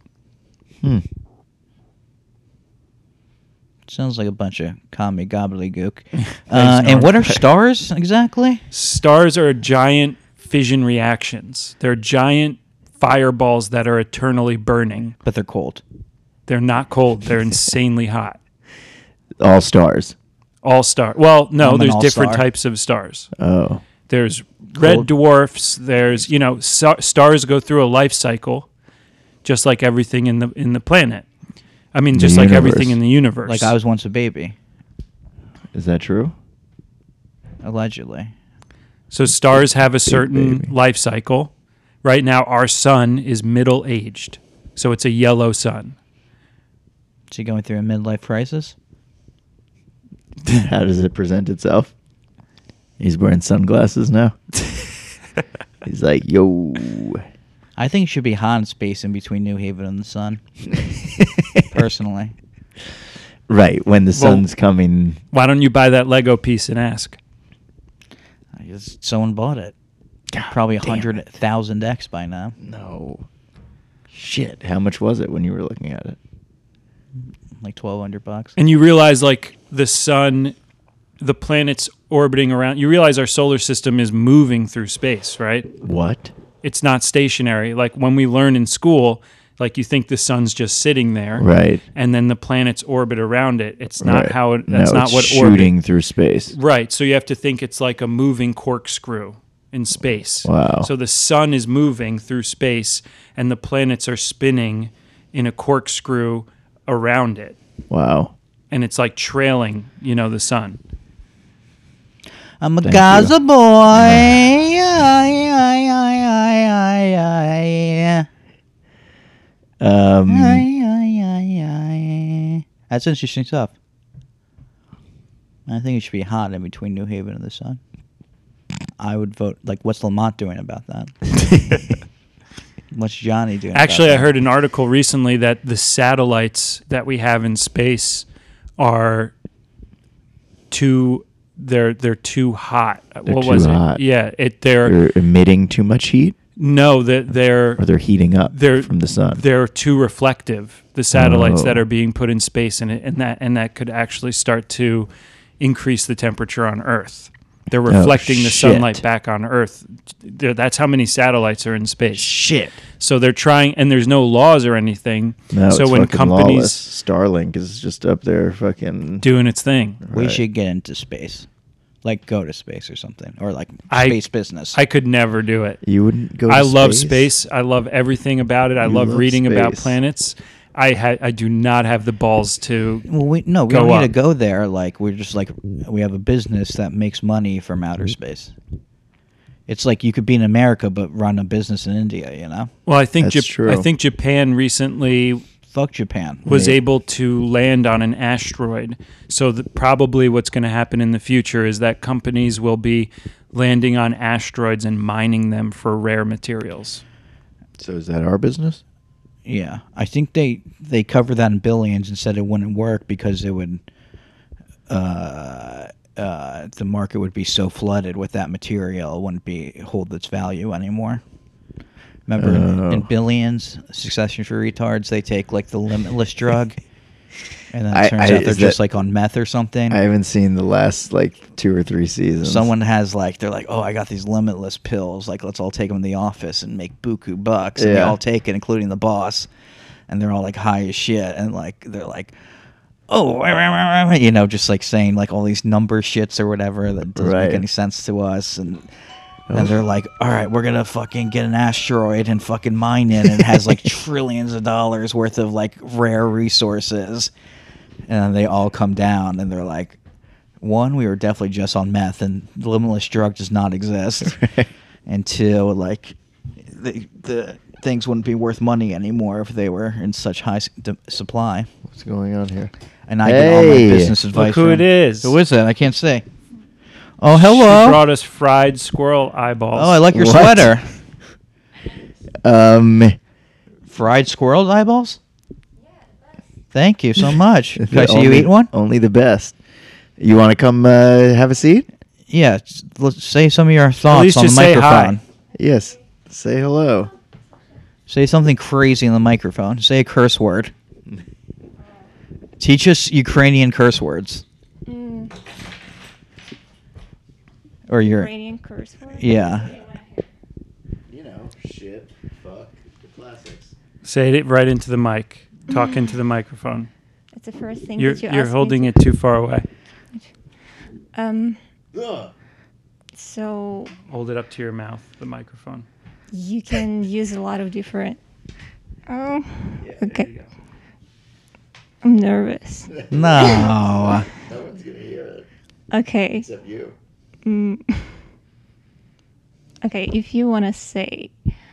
Sounds like a bunch of commie gobbledygook. Norm. And what are stars exactly? Stars are giant fission reactions. They're giant fireballs that are eternally burning. But they're cold. They're not cold. They're insanely hot. All stars. All star. Well, no, I'm an there's different all-star. types of stars. Oh. There's red Cold. dwarfs. There's stars go through a life cycle, just like everything in the planet. I mean, just like everything universe. in the universe. Like I was once a baby, Is that true? allegedly. So stars have a certain baby. life cycle. Right now, our sun is middle aged, so it's a yellow sun. Is he going through a midlife crisis? How does it present itself? He's wearing sunglasses now. He's like, yo. I think it should be hot in space in between New Haven and the sun. Personally. Right, when the sun's coming. Why don't you buy that Lego piece and ask? I guess someone bought it. Probably 100,000x by now. No. Shit, how much was it when you were looking at it? Like $1,200. And you realize, like, the sun, the planets orbiting around, you realize our solar system is moving through space, right? What? It's not stationary. Like when we learn in school Like you think the sun's just sitting there, Right. and then the planets orbit around it. It's not Right. how it, that's No, not it's what shooting orbit. through space. Right. So you have to think it's like a moving corkscrew in space. Wow. So the sun is moving through space, and the planets are spinning in a corkscrew around it, Wow. and it's like trailing, the sun. I'm a Thank Gaza you. boy. That's interesting stuff. I think it should be hot in between New Haven and the sun. I would vote. Like, what's Lamont doing about that? What's Johnny doing? Actually, about I that? heard an article recently that the satellites that we have in space are they're too hot. They're what too was hot. it? Yeah, They're emitting too much heat, no, that or they're heating up They're- from the sun. they're too reflective. The satellites Oh. that are being put in space, and that could actually start to increase the temperature on Earth. They're reflecting the shit. sunlight back on Earth. That's how many satellites are in space. Shit. So they're trying, and there's no laws or anything. No, so it's when fucking companies lawless. Starlink is just up there fucking... doing its thing, We Right. should get into space. Like, go to space or something. Or, like, I- space business. I could never do it. You wouldn't go to I love space. I love everything about it. I You love love reading about space. planets. I do not have the balls to. Well, we Go don't need up. to go there. Like, we're just like, we have a business that makes money from outer space. It's like you could be in America but run a business in India, you know? Well, I think That's true. I think Japan recently Fuck Japan. was Yeah. able to land on an asteroid. So probably what's going to happen in the future is that companies will be landing on asteroids and mining them for rare materials. So is that our business? Yeah. I think they cover that in billions and said it wouldn't work because it would the market would be so flooded with that material it wouldn't hold its value anymore. Remember in Oh. Billions, Succession for Retards, they take like the Limitless drug, and then I- it turns I- out they're is just that- like on meth or something. I haven't seen the last like 2 or 3 seasons. Someone has like, they're like, oh, I got these Limitless pills. Like, let's all take them in the office and make buku bucks. And they Yeah. all take it, including the boss. And they're all like high as shit. And like, they're like, oh, just like saying like all these number shits or whatever that doesn't Right. make any sense to us. And they're like, all right, we're gonna fucking get an asteroid and fucking mine it, and it has like trillions of dollars worth of like rare resources. And then they all come down, and they're like, one, we were definitely just on meth, and the Limitless drug does not exist. And two, like the things wouldn't be worth money anymore if they were in such high supply. What's going on here? And I get all my Hey, business advice. Look who from- it is. Who is it? I can't say. Oh, She hello. brought us fried squirrel eyeballs. Oh, I like your What? sweater. Um, Fried squirrel eyeballs? Thank you so much. Can I see you only- eat one? Only the best. You want to come have a seat? Yeah. Let's say some of your least thoughts on the just say microphone. hi. Yes. Say hello. Say something crazy in the microphone. Say a curse word. Teach us Ukrainian curse words. Or your Ukrainian curse word? yeah. You know, shit, fuck, the classics. Say it right into the mic. Talk into the microphone. That's the first thing You're that you you're asked holding me it too far away. So Hold it up to your mouth. The microphone. you can use a lot of different. Oh, okay. I'm nervous. No. No one's gonna hear it Okay. except you. Okay, if you want to say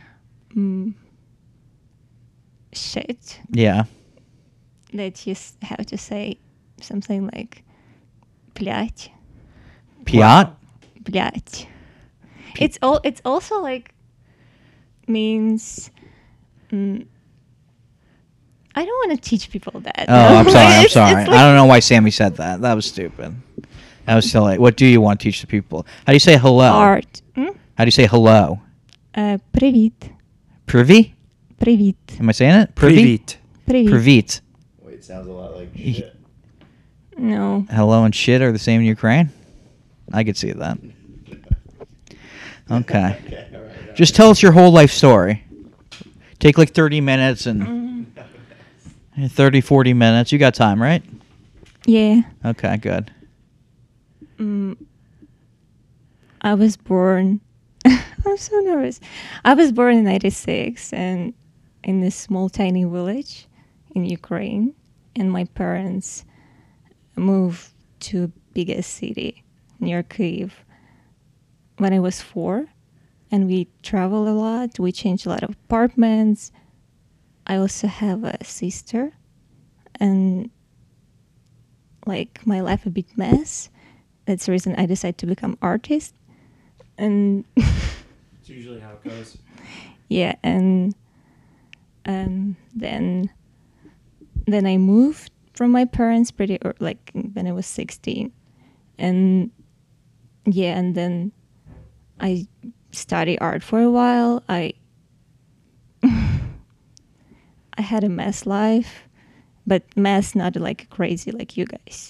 shit, Yeah. that you have to say something like блять, Piat? блять. It's also like means. I don't want to teach people that. Oh, I'm sorry. I'm It's- sorry. it's I don't know why Sammy said that. That was stupid. That was silly. What do you want to teach the people? How do you say hello? Art. How do you say hello? Привіт. Privy? Привіт. Am I saying it? Privy? Privit. Привіт. Privit. Wait, sounds a lot like shit. No. Hello and shit are the same in Ukraine? I could see that. Okay. Okay, all right. Just tell us your whole life story. Take like 30 minutes and 30, 40 minutes. You got time, right? Yeah. Okay, good. I was born. I'm so nervous. I was born in '96 and in this small, tiny village in Ukraine, and my parents moved to a biggest city near Kyiv when I was 4, and we traveled a lot. We changed a lot of apartments. I also have a sister, and like my life a bit mess. That's the reason I decided to become artist. And It's usually how it goes. yeah, and then I moved from my parents pretty like when I was 16, and yeah, and then I studied art for a while. I had a mess life, but mess not like crazy like you guys.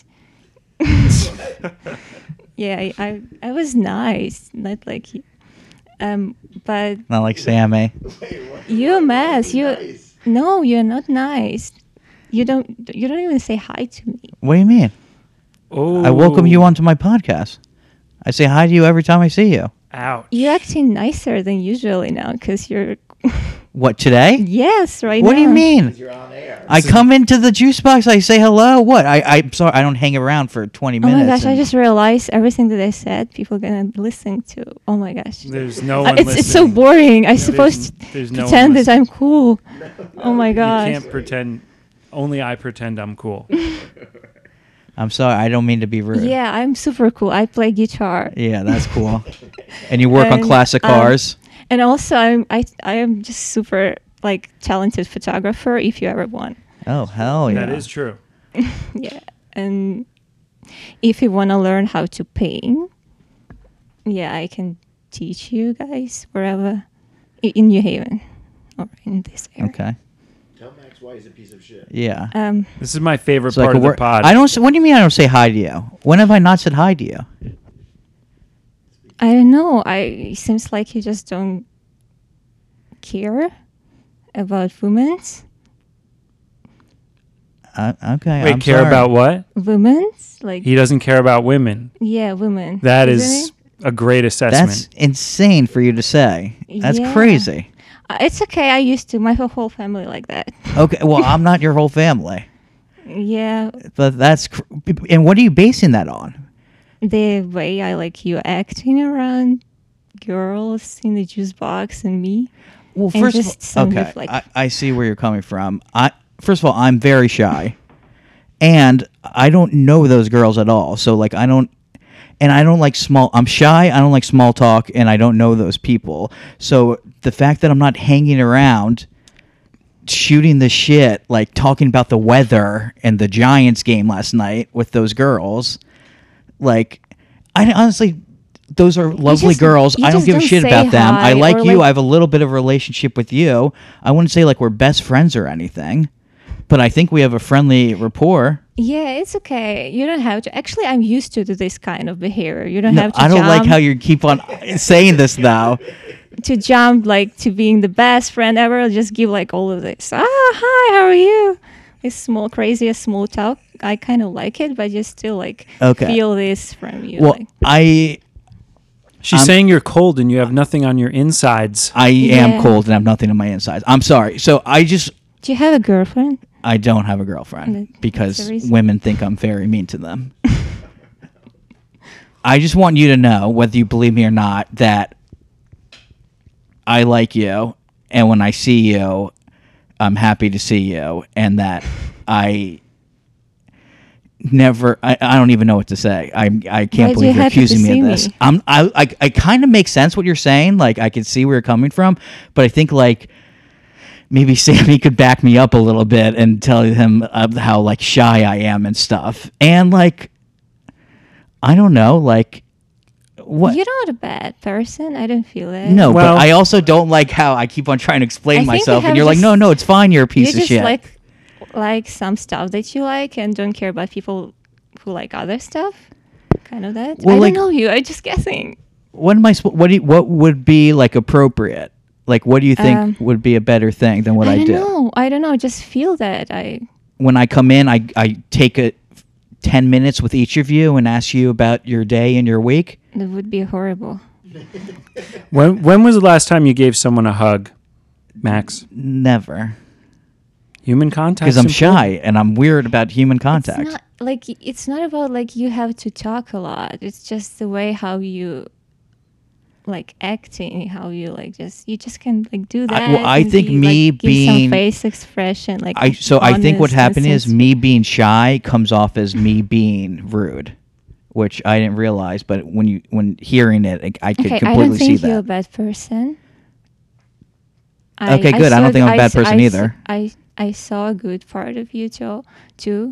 Yeah, I was nice, not like you. But Not like Sammy. you're a mess. No, you're not nice. You don't even say hi to me. What do you mean? Oh, I welcome you onto my podcast. I say hi to you every time I see you. Ouch. You're acting nicer than usually now because you're. What, today? Yes, right What now. do you mean? You're on air. I come into the juice box, I say hello. What? I'm sorry, I don't hang around for 20 Oh minutes. my gosh! I and- just realized everything that I said. People gonna listen to. Oh my gosh! There's no one It's so listening. boring. I'm There's- supposed to there's no one pretend that listening. I'm cool. Oh my You gosh! can't pretend. Only I pretend I'm cool. I'm sorry, I don't mean to be rude. Yeah, I'm super cool. I play guitar. Yeah, that's cool. And you work on And, classic cars? And also, I am just super like talented photographer. If you ever want, Oh, hell yeah. That is true. yeah. And if you want to learn how to paint, yeah, I can teach you guys wherever in New Haven or in this area. Okay. Tell Max why he's a piece of shit. Yeah. This is my favorite So I part could of the work- pod. I don't. What do you mean I don't say hi to you? When have I not said hi to you? I don't know. It seems like you just don't care about women's. Okay. Wait, I'm care sorry. about what? Women's like He doesn't care about women. yeah, women. That Isn't is it? a great assessment. That's insane for you to say. That's Yeah. crazy. It's okay. I used to. My whole family like that. Okay. Well, I'm not your whole family, Yeah, but that's. And what are you basing that on? the way I like you acting around girls in the juice box and me. Well, And first just of some all, okay, of, like- I see where you're coming from. First of all, I'm very shy, and I don't know those girls at all. So like, I don't like small. I'm shy. I don't like small talk, and I don't know those people. So the fact that I'm not hanging around, shooting the shit, like talking about the weather and the Giants game last night with those girls, like, I honestly. Those are lovely just- girls. you I don't just give a don't shit say about them. I hi like or, you. like- I have a little bit of a relationship with you. I wouldn't say like we're best friends or anything, but I think we have a friendly rapport. Yeah, it's okay. You don't have to. Actually, I'm used to this kind of behavior. You don't No, have to. I don't like jump how you keep on saying this now. to jump like to being the best friend ever. Just give like all of this. Hi, how are you? This small talk. I kind of like it, but just still like Okay. feel this from you. Well, like, She's saying you're cold and you have nothing on your insides. I am Yeah. cold and have nothing in my insides. I'm sorry. So do you have a girlfriend? I don't have a girlfriend That's the because reason. women think I'm very mean to them. I just want you to know, whether you believe me or not, that I like you, and when I see you, I'm happy to see you, and that I don't even know what to say. I Why can't do believe you you're happy to accusing me see of this. me? I kind of makes sense what you're saying. Like, I can see where you're coming from, but I think like maybe Sammy could back me up a little bit and tell him how like shy I am and stuff. And like, I don't know, like what? You're not a bad person. I don't feel it. No, Well- but I also don't like how I keep on trying to explain I think you myself, and have you're like, just- no, it's fine. You're a piece you of just shit. like some stuff that you like and don't care about people who like other stuff. Kind of that. Well, I like- don't know you. I'm just guessing. What am I? What would be like appropriate? Like, what do you think would be a better thing than what I do? I don't know. I just feel that When I come in, I take 10 minutes with each of you and ask you about your day and your week. that would be horrible. When was the last time you gave someone a hug, Max? Never. Human contact. Because I'm shy and I'm weird about human It's contact. not like it's not about like you have to talk a lot. It's just the way how you like acting, how you like you just can like do that. I and think me like, give being- some face expression like I think what honest happened and is me being shy comes off as me being rude, which I didn't realize. But when hearing it, I could Okay, I completely don't see think you're a that. bad person. Okay, good. I don't saw- think I'm a bad s- person either. I saw a good part of you too.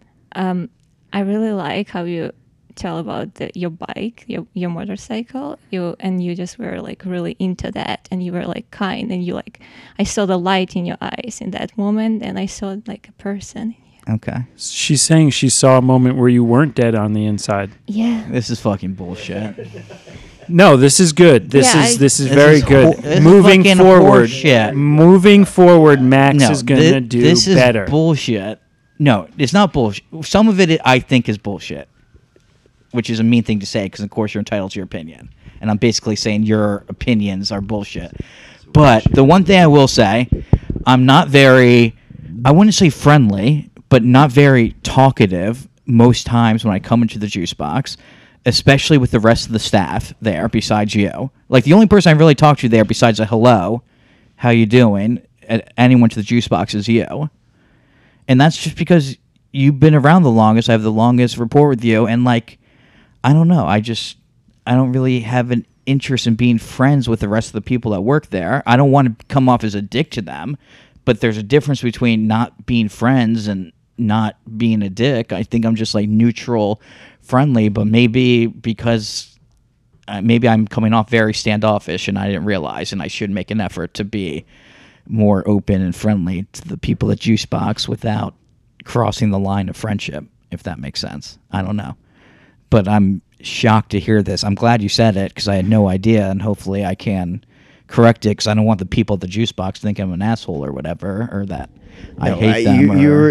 I really like how you tell about your bike, your motorcycle. You just were like really into that, and you were like kind, and you like I saw the light in your eyes in that moment, and I saw like a person. Okay, She's saying she saw a moment where you weren't dead on the inside. Yeah. this is fucking bullshit. No, this is good. This Yeah, is this is This very is good. this is Moving fucking forward, horseshit. moving forward, Max No, is gonna do this is better. bullshit. No, it's not bullshit. Some of it I think is bullshit, which is a mean thing to say because, of course, you're entitled to your opinion. And I'm basically saying your opinions are bullshit. But the one thing I will say, I'm not very, I wouldn't say friendly, but not very talkative most times when I come into the juice box, especially with the rest of the staff there besides you. Like, the only person I really talk to there besides a hello, how you doing, anyone to the juice box is you. And that's just because you've been around the longest. I have the longest rapport with you. And, like, I don't know. I don't really have an interest in being friends with the rest of the people that work there. I don't want to come off as a dick to them. But there's a difference between not being friends and not being a dick. I think I'm just, like, neutral, friendly. But maybe because maybe I'm coming off very standoffish and I didn't realize. And I should make an effort to be more open and friendly to the people at Juicebox without crossing the line of friendship, if that makes sense. I don't know. But I'm shocked to hear this. I'm glad you said it because I had no idea, and hopefully I can correct it because I don't want the people at the Juicebox to think I'm an asshole or whatever, or that I hate them.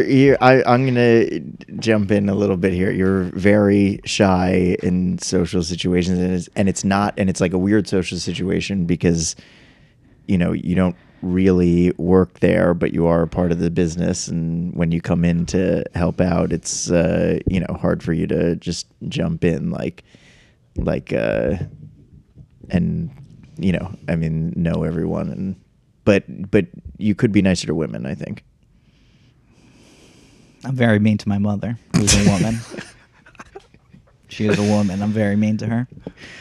I'm gonna jump in a little bit here. You're very shy in social situations, and it's like a weird social situation because you don't really work there, but you are a part of the business, and when you come in to help out, it's hard for you to just jump in and know everyone, and but you could be nicer to women, I think. I'm very mean to my mother, who's a woman. She is a woman. I'm very mean to her.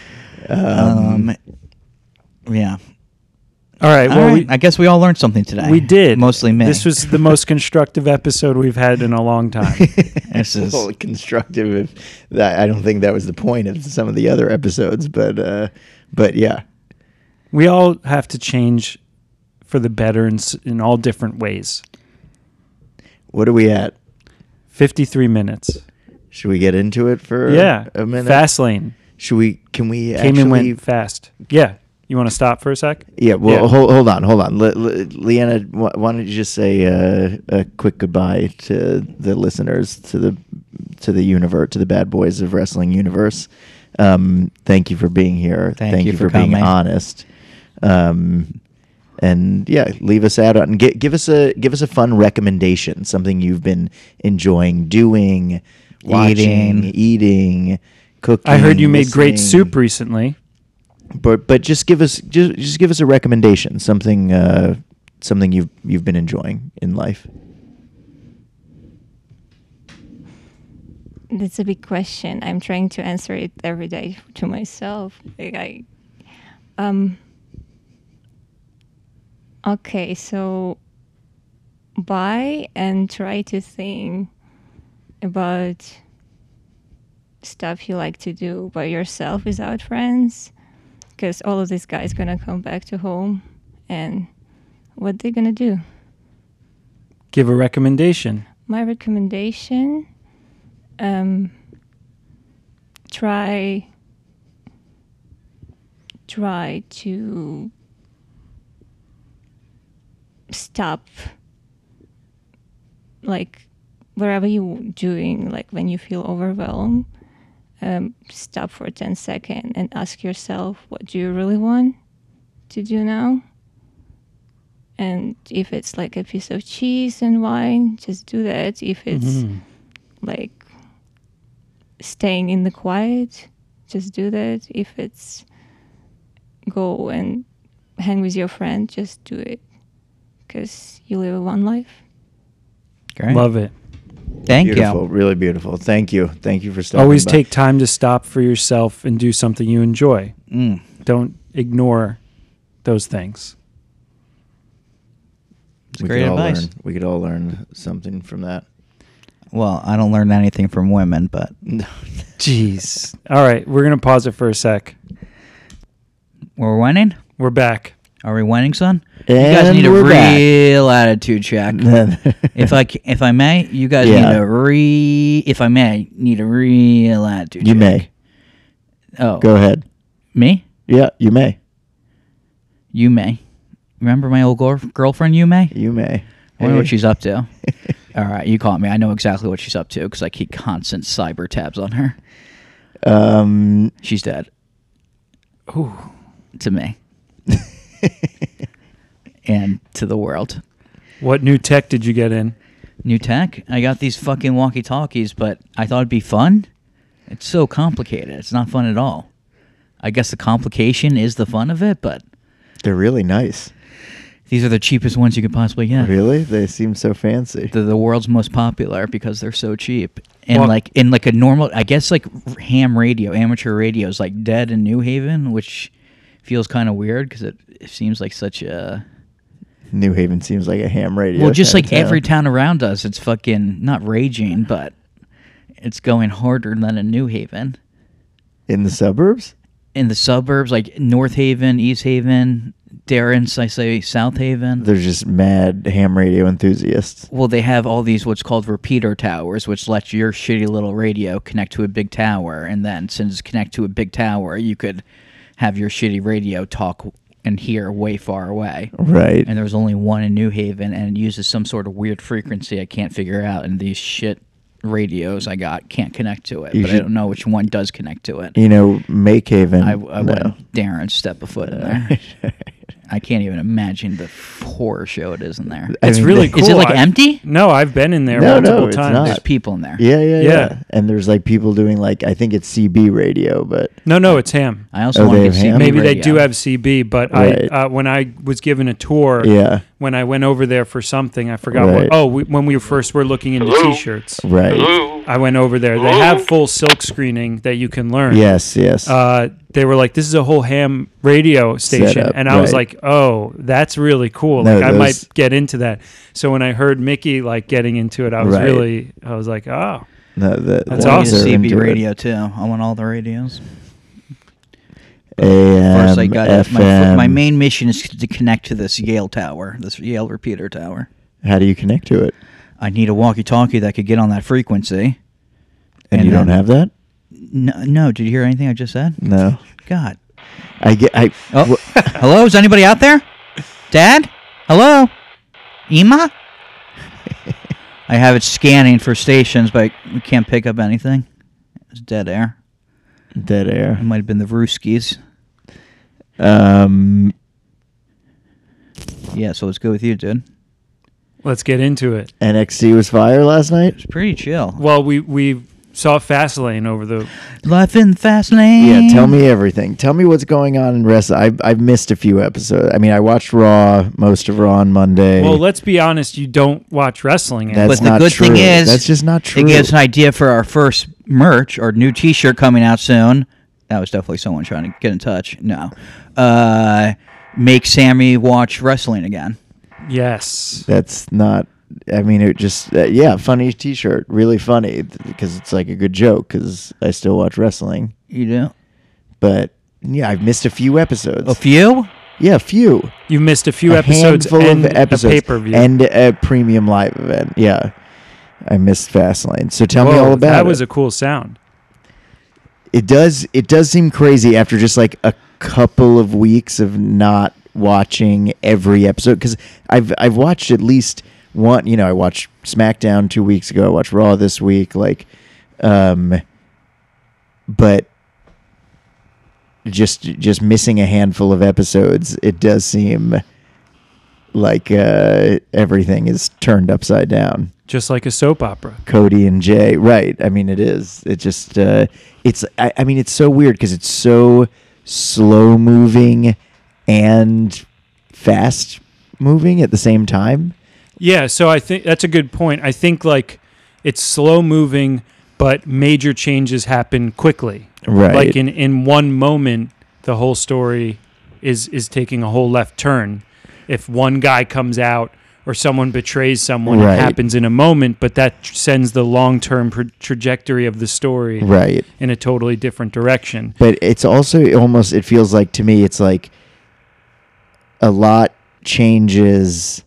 Yeah. All right. All Well, right. I guess we all learned something today. we did. Mostly me. This was the most constructive episode we've had in a long time. This is Well, constructive. I don't think that was the point of some of the other episodes, but yeah. We all have to change for the better in all different ways. What are we at? 53 minutes. Should we get into it for a minute? Fast lane. Can we Came actually and went fast. Yeah. You want to stop for a sec? Yeah, well, Yeah. Hold on. Leanna, why don't you just say a quick goodbye to the listeners, to the universe, to the bad boys of wrestling universe. Thank you for being here. Thank you for for being coming. honest. And yeah, leave us out and give us a fun recommendation, something you've been enjoying doing, watching, eating, cooking. I heard you made great listening. soup recently. But just give us a recommendation, something you've been enjoying in life. That's a big question. I'm trying to answer it every day to myself. Okay, so buy and try to think about stuff you like to do by yourself without friends, because all of these guys gonna come back to home, and what they gonna do? Give a recommendation. My recommendation, try to stop, like wherever you're doing, like when you feel overwhelmed, stop for 10 seconds and ask yourself, what do you really want to do now? And if it's like a piece of cheese and wine, just do that. If it's like staying in the quiet, just do that. If it's go and hang with your friend, just do it. Because you live one life. Great. Love it. Thank Beautiful, you. really beautiful. Thank you for stopping Always by. take time to stop for yourself and do something you enjoy. Mm. Don't ignore those things. It's great advice. We could all learn something from that. Well, I don't learn anything from women, but Jeez. All right, we're going to pause it for a sec. we're winning. We're back. Are we winning, son? And you guys need a we're back. real attitude check. if I may, you guys Yeah. need a real attitude. You check. may. Oh, Go ahead. me? Yeah, you may. You may. Remember my old girlfriend, you may? You may. I wonder what Hey. she's up to. All right, you caught me. I know exactly what she's up to because I keep constant cyber tabs on her. She's dead. Ooh. To me. And to the world. What new tech did you get in? New tech? I got these fucking walkie-talkies, but I thought it'd be fun. It's so complicated. It's not fun at all. I guess the complication is the fun of it, but They're really nice. these are the cheapest ones you could possibly get. Really? They seem so fancy. They're the world's most popular because they're so cheap. And Well- like in like a normal, I guess like ham radio, amateur radio is like dead in New Haven, which feels kind of weird because it seems like such a... New Haven seems like a ham radio. Well, just kind like of every town. town around us, it's fucking not raging, but it's going harder than in New Haven. In the suburbs? In the suburbs, like North Haven, East Haven, Darren's, I say South Haven. They're just mad ham radio enthusiasts. Well, they have all these what's called repeater towers, which lets your shitty little radio connect to a big tower, and then since it's connect to a big tower, you could have your shitty radio talk and hear way far away. Right. And there's only one in New Haven, and it uses some sort of weird frequency I can't figure out, and these shit radios I got can't connect to it, You but I should- don't know which one does connect to it. You know, Make Haven. I no. wouldn't dare step a foot in there. I can't even imagine the horror show it is in there. It's really cool. Is it like I've- empty? No, I've been in there No, multiple it's times. not. There's people in there. Yeah, yeah, Yeah. yeah. And there's like people doing like, I think it's CB radio, but No, it's ham. I also Oh, want they to have see ham? Maybe they do have CB, but Right. when I was given a tour, yeah, when I went over there for something, I forgot Right. what. Oh, when we first were looking into T-shirts, right. I went over there. They have full silk screening that you can learn. Yes, yes. They were like, "This is a whole ham radio station," Setup, and I was right. like, "Oh, that's really cool. No, Like, I those- might get into that." So when I heard Mickey like getting into it, I was Right. I was like, "Oh, No, That's I ones want awesome. are CB into it. radio too. I want all the radios. AM, First, I got FM. my main mission is to connect to this Yale tower, this Yale repeater tower. How do you connect to it? I need a walkie-talkie that could get on that frequency. And you don't then- have that? No. Did you hear anything I just said? No. God. I Oh, hello? Is anybody out there? Dad? Hello? Ema? I have it scanning for stations, but we can't pick up anything. It's dead air. dead air. It might have been the Rooskies. Yeah, so let's go with you, dude. let's get into it." NXT was fire last night. It's pretty chill. Well, we saw Fastlane over the. Life in the fast lane. Yeah, tell me everything. Tell me what's going on in wrestling. I've missed a few episodes. I mean, I watched Raw, most of Raw on Monday. Well, let's be honest. You don't watch wrestling. That's anymore. But the not good true. thing is, That's just not true. It gives an idea for our first merch or new T-shirt coming out soon. That was definitely someone trying to get in touch. No, make Sammy watch wrestling again. Yes. That's not. I mean, it just yeah, funny T-shirt, really funny because it's like a good joke. Because I still watch wrestling, You do but yeah, I've missed a few episodes. a few. Yeah, a few. You missed a few A episodes handful and of episodes a pay-per-view. and a premium live event. Yeah, I missed Fastlane. So tell me Whoa, all about that it. was a cool sound. It does seem crazy after just like a couple of weeks of not watching every episode because I've watched at least one. I watched SmackDown 2 weeks ago. I watched Raw this week. But just missing a handful of episodes, it does seem like everything is turned upside down. Just like a soap opera. Cody and Jay, right? I mean, it is. It just I mean, it's so weird because it's so slow moving and fast moving at the same time. Yeah, so I think that's a good point. I think like it's slow moving, but major changes happen quickly. Right. Like in one moment, the whole story is taking a whole left turn. If one guy comes out or someone betrays someone, Right. it happens in a moment, but that sends the long-term trajectory of the story Right. in a totally different direction. But it's also it feels like to me, it's like a lot changes.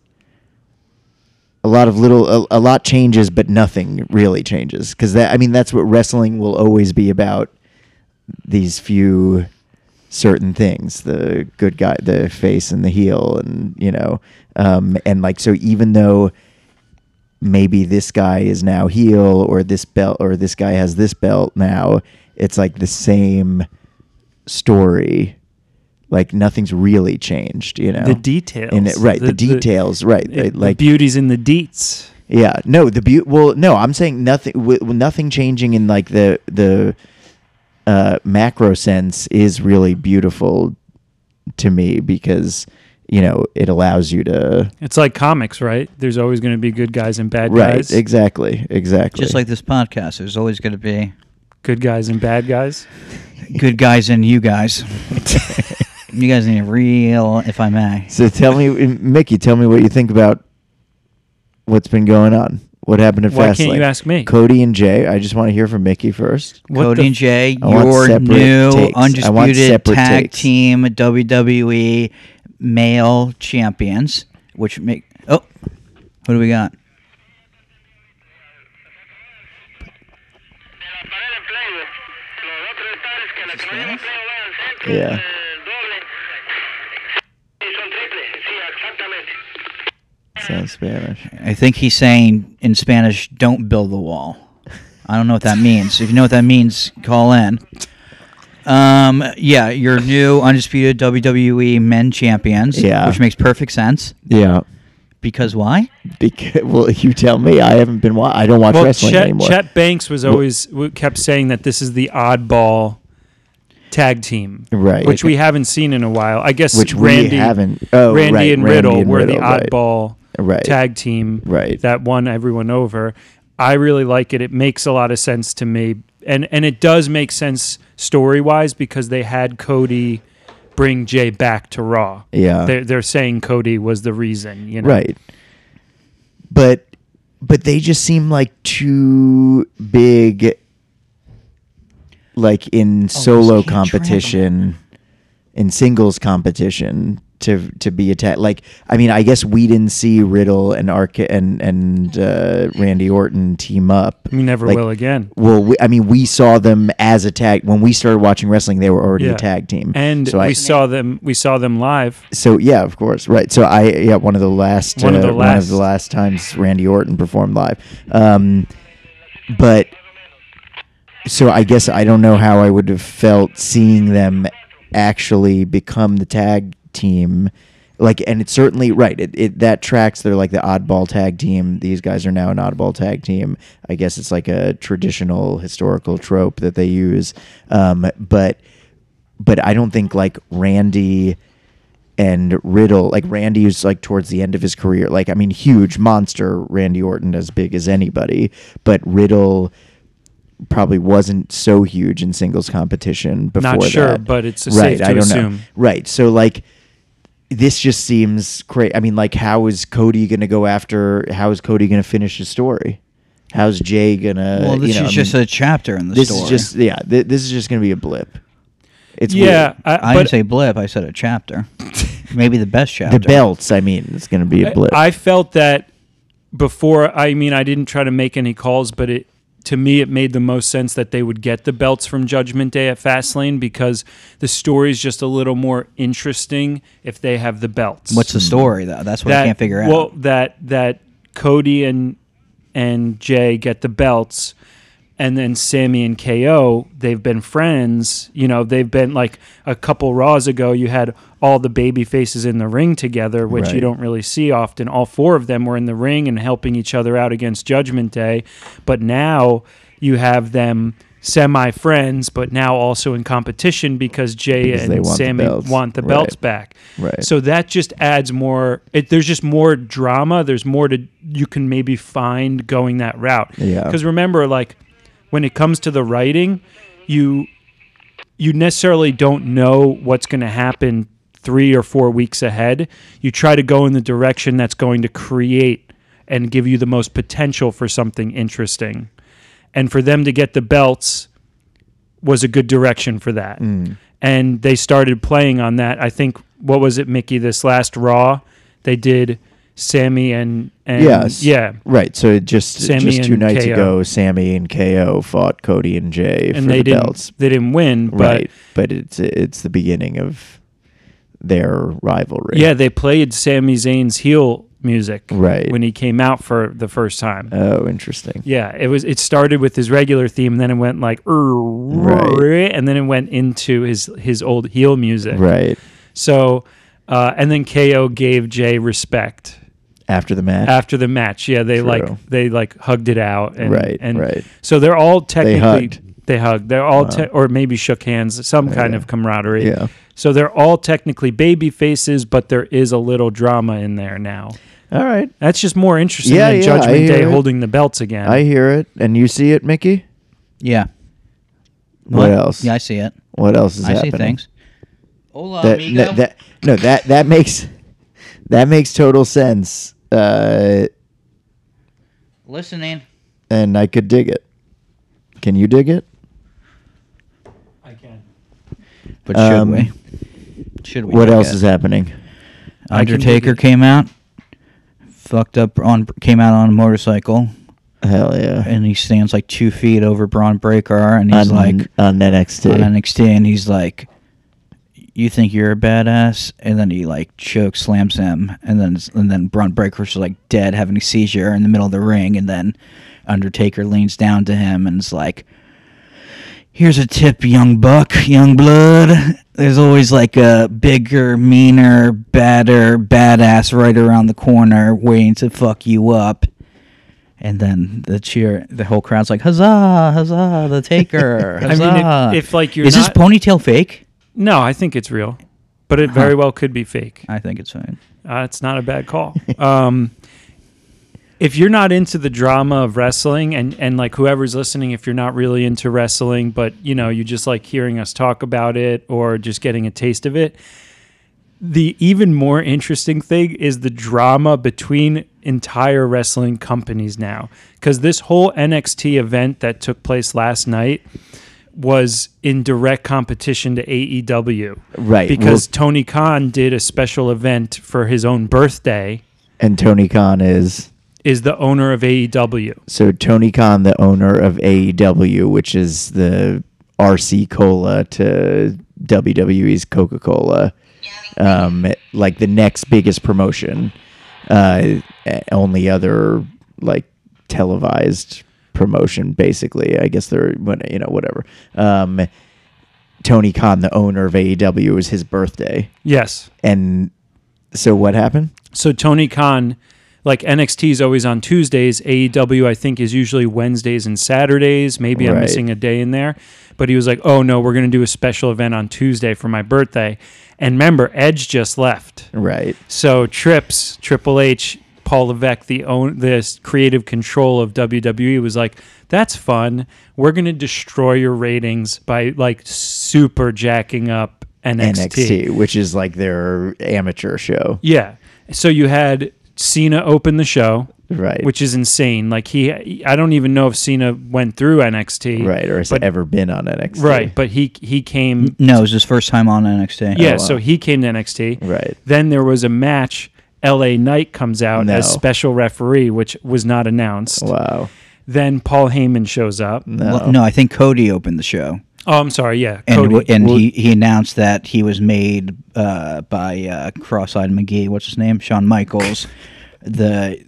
A lot changes, but nothing really changes. Because that's what wrestling will always be about. These few certain things, the good guy, the face and the heel, and and like, so even though maybe this guy is now heel or this belt or this guy has this belt now, it's like the same story. Like nothing's really changed, The details. The details, right. The beauty's in the deets. Yeah, no, no, I'm saying nothing. Nothing changing in like the macro sense is really beautiful to me because it allows you to. It's like comics, right? There's always going to be good guys and bad Right, guys. exactly. Just like this podcast, there's always going to be good guys and bad guys. good guys and you guys. You guys need real, if I may. So tell me, Mickey, tell me what you think about what's been going on. What happened at Fastlane? Why can't you ask me? Cody and Jay. I just want to hear from Mickey first. Cody and Jay, I want your separate new takes. I want undisputed separate tag takes. team WWE male champions. Which make who do we got? Yeah. Sounds Spanish. I think he's saying in Spanish, "Don't build the wall." I don't know what that means. If you know what that means, call in. Yeah, your new undisputed WWE men champions. Yeah. Which makes perfect sense. Yeah. Because why? Because, well, you tell me. I haven't been. I don't watch wrestling anymore. Chet Banks was always kept saying that this is the oddball tag team, Right. Which we haven't seen in a while. I guess Which Randy, we haven't. Oh, Randy right. and Randy Riddle and were the Riddle, right. oddball Right. tag team Right. that won everyone over. I really like it. It makes a lot of sense to me, and it does make sense story wise because they had Cody bring Jay back to Raw. Yeah. They're saying Cody was the reason, Right. But they just seem like too big, like in solo can't competition, in singles competition to be attacked. Like, I mean, I guess we didn't see Riddle and and Randy Orton team up. We never Like, will again. Well, we saw them as a tag when we started watching wrestling. They were already Yeah. a tag team, And so we saw them live. So yeah, of course, right. So one of the last times Randy Orton performed live. But so I guess I don't know how I would have felt seeing them actually become the tag team. Like, and it's certainly right. It that tracks. They're like the oddball tag team. These guys are now an oddball tag team. I guess it's like a traditional historical trope that they use. But I don't think like Randy and Riddle, like Randy is like towards the end of his career. Like, I mean, huge monster Randy Orton, as big as anybody. But Riddle probably wasn't so huge in singles competition before that. Not sure, but it's safe to assume. Right. So like, this just seems crazy. I mean, like, how is Cody going to finish his story? How's Jay going to... Well, this is just a chapter in the this story. is just, this is just going to be a blip. It's Yeah, weird. I didn't say blip. I said a chapter. Maybe the best chapter. The belts, I mean, it's going to be a blip. I felt that before. I mean, I didn't try to make any calls, but to me, it made the most sense that they would get the belts from Judgment Day at Fastlane because the story's just a little more interesting if they have the belts. What's the story though? That's what I can't figure out. Well, that Cody and Jay get the belts, and then Sammy and KO, they've been friends. You know, they've been like a couple Raws ago, you had all the baby faces in the ring together, which you don't really see often. All 4 of them were in the ring and helping each other out against Judgment Day. But now you have them semi-friends, but now also in competition because Jay and Sammy want the belts back. Right. So that just adds more. There's just more drama. There's more you can maybe find going that route. Yeah. Because remember, like, when it comes to the writing, you necessarily don't know what's going to happen 3 or 4 weeks ahead. You try to go in the direction that's going to create and give you the most potential for something interesting. And for them to get the belts was a good direction for that. And they started playing on that. I think, what was it, Mickey, this last Raw, they did Sammy and yes. Yeah. Right. So just 2 nights KO. ago, Sammy and KO fought Cody and Jay and for they the didn't, belts. They didn't win, but Right. But it's the beginning of their rivalry. yeah, they played Sami Zayn's heel music Right. when he came out for the first time. Oh, interesting. Yeah, it started with his regular theme, and then it went like Right. and then it went into his old heel music. Right. So and then KO gave Jay respect After the match. after the match. Yeah, they True. hugged it out. And, Right, And right. So they're all technically They hugged. They hugged. They're all or maybe shook hands. Some kind of camaraderie. Yeah. So they're all technically baby faces, but there is a little drama in there now. All right. That's just more interesting Yeah, than yeah, Judgment I Day hear it. holding the belts again. I hear it. And you see it, Mickey? Yeah. What else? Yeah, I see it. What else is I happening? see things. Hola, That, amigo. that makes total sense. Listening. And I could dig it. Can you dig it? I can. But should Um, we? Should we? What dig else it? is happening? I can Undertaker dig it. came out. Came out on a motorcycle, Hell yeah. and he stands like 2 feet over Braun Breaker, and he's on, like on NXT. on NXT, and he's like, "You think you're a badass?" And then he like choke slams him, and then Braun Breaker's like dead, having a seizure in the middle of the ring, and then Undertaker leans down to him and is like, "Here's a tip, young buck, young blood. There's always like a bigger, meaner, badder, badass right around the corner waiting to fuck you up." And then the whole crowd's like, "Huzzah, huzzah, the Taker, I huzzah." mean, if like you're Is this not, ponytail fake? no, I think it's real, but it very well could be fake. I think it's fake. It's not a bad call. If you're not into the drama of wrestling, and like whoever's listening, if you're not really into wrestling, but you know, you just like hearing us talk about it or just getting a taste of it, the even more interesting thing is the drama between entire wrestling companies now. Because this whole NXT event that took place last night was in direct competition to AEW. Right. Because Tony Khan did a special event for his own birthday. And Tony Khan is The owner of AEW. so Tony Khan, the owner of AEW, which is the RC Cola to WWE's Coca-Cola, like the next biggest promotion. Only other like televised promotion, basically. I guess they're whatever. Tony Khan, the owner of AEW, it was his birthday, Yes. and so what happened? So Tony Khan, like NXT is always on Tuesdays. AEW, I think, is usually Wednesdays and Saturdays. Maybe I'm Right. missing a day in there. But he was like, "Oh no, we're going to do a special event on Tuesday for my birthday." And remember, Edge just left. Right. So Triple H, Paul Levesque, the creative control of WWE, was like, "That's fun. We're going to destroy your ratings by like super jacking up NXT." which is like their amateur show. Yeah. So you had Cena open the show, Right. which is insane. Like I don't even know if Cena went through NXT. Right, or has but- ever been on NXT. Right, but he came. No, it was his first time on NXT. Yeah, wow. so he came to NXT. Right. Then there was a match. LA Knight comes out No. as special referee, which was not announced. Wow. Then Paul Heyman shows up. No. No, I think Cody opened the show. Oh, I'm sorry. Yeah, And, Cody. he announced that he was made by Cross-Eyed McGee. What's his name? Shawn Michaels, the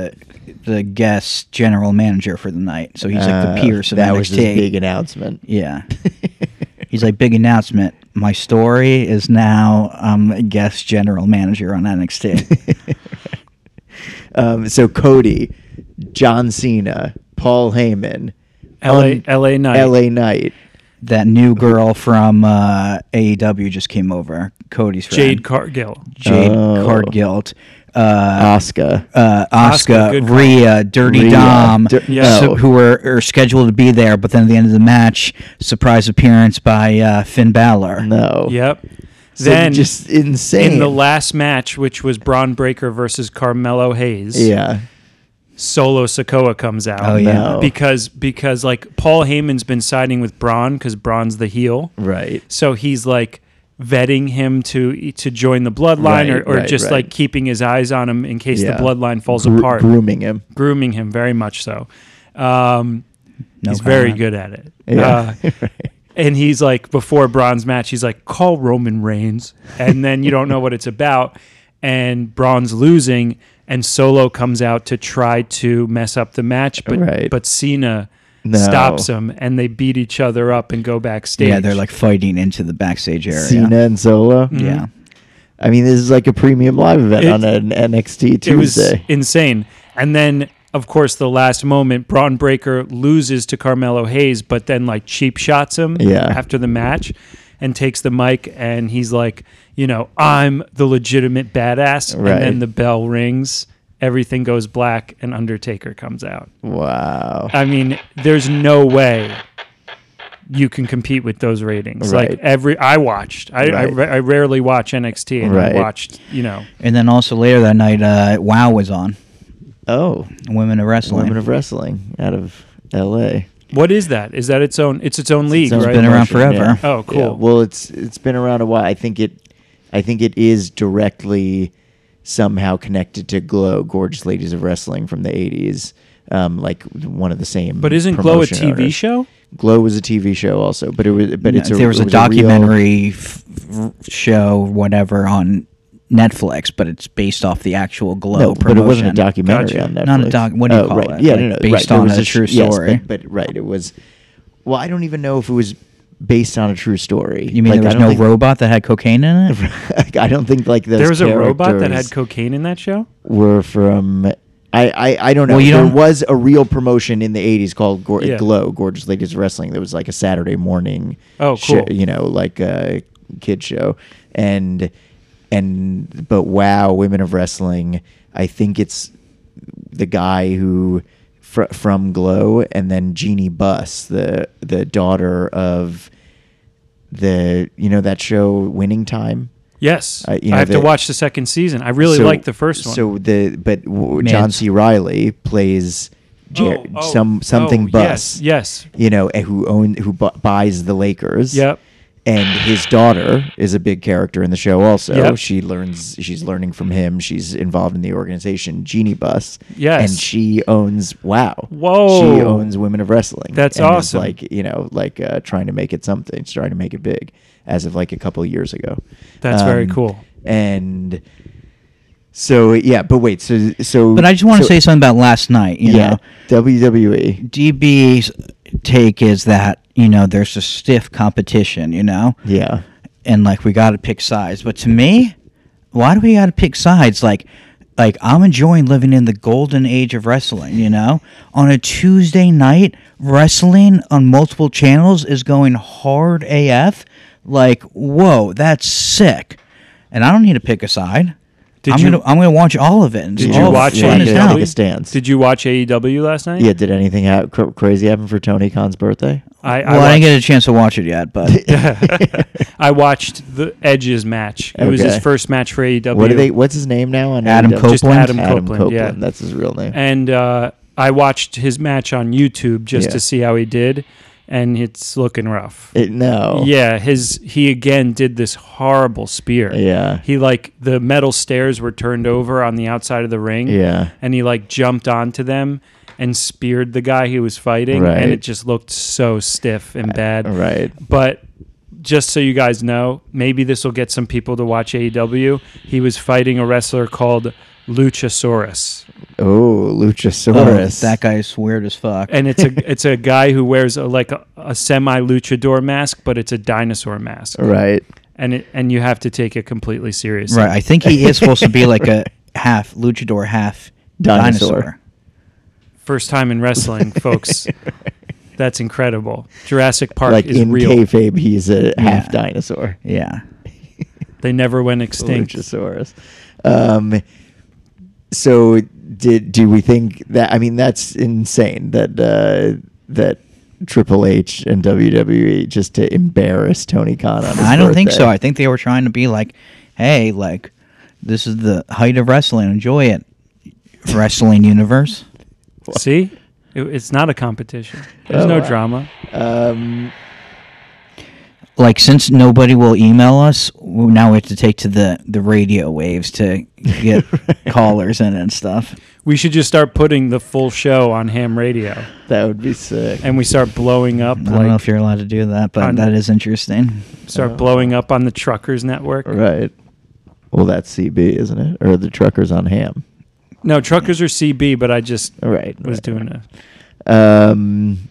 guest general manager for the night. So he's like the Pierce of that NXT. was his big announcement. Yeah. He's like, big announcement. My story is now I'm a guest general manager on NXT. So Cody, John Cena, Paul Heyman, LA Knight. LA Knight. That new girl from AEW just came over. Cody's friend. Jade Cargill. Jade Oh. Cargill. Oscar. Asuka, good call. Rhea, Dirty Rhea. Dom, Yeah. who are scheduled to be there, but then at the end of the match, surprise appearance by Finn Balor. No. Yep. So Then just insane. in the last match, which was Braun Breaker versus Carmelo Hayes, yeah. Solo Sikoa comes out. Oh, yeah. No. Because like Paul Heyman's been siding with Braun because Braun's the heel, Right. so he's like vetting him to join the bloodline, Right, or right, just right. like keeping his eyes on him in case Yeah. the bloodline falls apart. Grooming him. Grooming him very much so. No He's very comment. good at it. Yeah. And he's like, before Braun's match, he's like, call Roman Reigns. And then you don't know what it's about. And Braun's losing, and Solo comes out to try to mess up the match. But, Right. but Cena No. stops him, and they beat each other up and go backstage. Yeah, they're like fighting into the backstage area. Cena and Solo. Yeah. I mean, this is like a premium live event It- on an NXT It was Tuesday. insane. And then, of course, the last moment, Braun Breaker loses to Carmelo Hayes, but then like cheap shots him Yeah. after the match and takes the mic, and he's like, I'm the legitimate badass. Right. And then the bell rings, everything goes black, and Undertaker comes out. Wow. I mean, there's no way you can compete with those ratings. Right. Like I watched. I rarely watch NXT, and Right. I watched, And then also later that night, WoW was on. Oh, Women of Wrestling. Women of Wrestling out of LA. What is that? Is that its own league, It's right? been around promotion, forever. yeah. Oh, cool. Yeah. Well, it's been around a while. I think it is directly somehow connected to Glow, Gorgeous Ladies of Wrestling from the 80s. Like one of the same. But isn't Glow a promotion TV owners. show? Glow was a TV show also, but There was a documentary show, whatever, on Netflix, but it's based off the actual Glow No, promotion. but it wasn't a documentary Gotcha. on Netflix. Not a doc. What do you call right. it? Yeah, Like, no, based right. There on was a true yes, story. but right, it was. Well, I don't even know if it was based on a true story. You mean Like, there was I no don't think- robot that had cocaine in it? I don't think like those. There was a robot that characters had cocaine in that show? were from. I don't know. Well, you there don't- was a real promotion in the 80s called Yeah. Glow, Gorgeous Ladies of Wrestling. That was like a Saturday morning. Oh, cool. Like a kid show, but wow, Women of Wrestling. I think it's the guy who from Glow, and then Jeannie Buss, the daughter of that show Winning Time. Yes. I I have to watch the second season. I really liked the first one. So John C. Riley plays something Buss. Yes. Who buys the Lakers. Yep. And his daughter is a big character in the show also. Yep. She's learning from him. She's involved in the organization, Jeannie Buss. Yes. And she owns WOW. Whoa. She owns Women of Wrestling. That's and awesome. Is trying to make it something. She's trying to make it big as of like a couple of years ago. That's very cool. And so, yeah, but wait, so But I just want to say something about last night. You know, WWE. DB's take is that there's a stiff competition. Yeah. And like we got to pick sides. But to me, why do we got to pick sides? Like I'm enjoying living in the golden age of wrestling. On a Tuesday night, wrestling on multiple channels is going hard AF. Like, whoa, that's sick. And I don't need to pick a side. I'm gonna watch all of it. And Did see you all of watch it. Fun as AEW? hell. Take a stance. Did you watch AEW last night? Yeah, did anything crazy happen for Tony Khan's birthday? I Well, I didn't get a chance to watch it yet, but I watched the Edge's match. It was his Okay. first match for AEW. What's his name now on Adam AEW? Just Copeland? Adam Adam Copeland, yeah. That's his real name. And I watched his match on YouTube just Yeah. to see how he did, and it's looking rough. No. Yeah, he again did this horrible spear. Yeah. He the metal stairs were turned over on the outside of the ring. Yeah. And he jumped onto them and speared the guy he was fighting, Right. and it just looked so stiff and bad. Right. But just so you guys know, maybe this will get some people to watch AEW. He was fighting a wrestler called Luchasaurus, Oh, Luchasaurus. That guy is weird as fuck. and it's a guy who wears a semi luchador mask, but it's a dinosaur mask, Right. and you have to take it completely seriously. Right. I think he is supposed to be like a half luchador, half Dinosaur. dinosaur. First time in wrestling, folks. That's incredible. Jurassic Park Like is in real. kayfabe, he's a half Yeah. dinosaur. Yeah. They never went extinct. Luchasaurus. So do we think that? I mean, that's insane. That Triple H and WWE just to embarrass Tony Khan on his I don't think birthday. so. I think they were trying to be like, hey, like, this is the height of wrestling. Enjoy it, wrestling universe. See? It's not a competition. There's Oh, no wow. drama. Like, since nobody will email us, now we have to take to the radio waves to get callers in and stuff. We should just start putting the full show on ham radio, That would be sick. and we start blowing up I don't know like if you're allowed to do that, but on- that is interesting. start blowing up on the Truckers Network. Right. Well, that's CB, isn't it? Or the truckers on ham. No, Truckers are CB, but I just Right. was right, doing right. a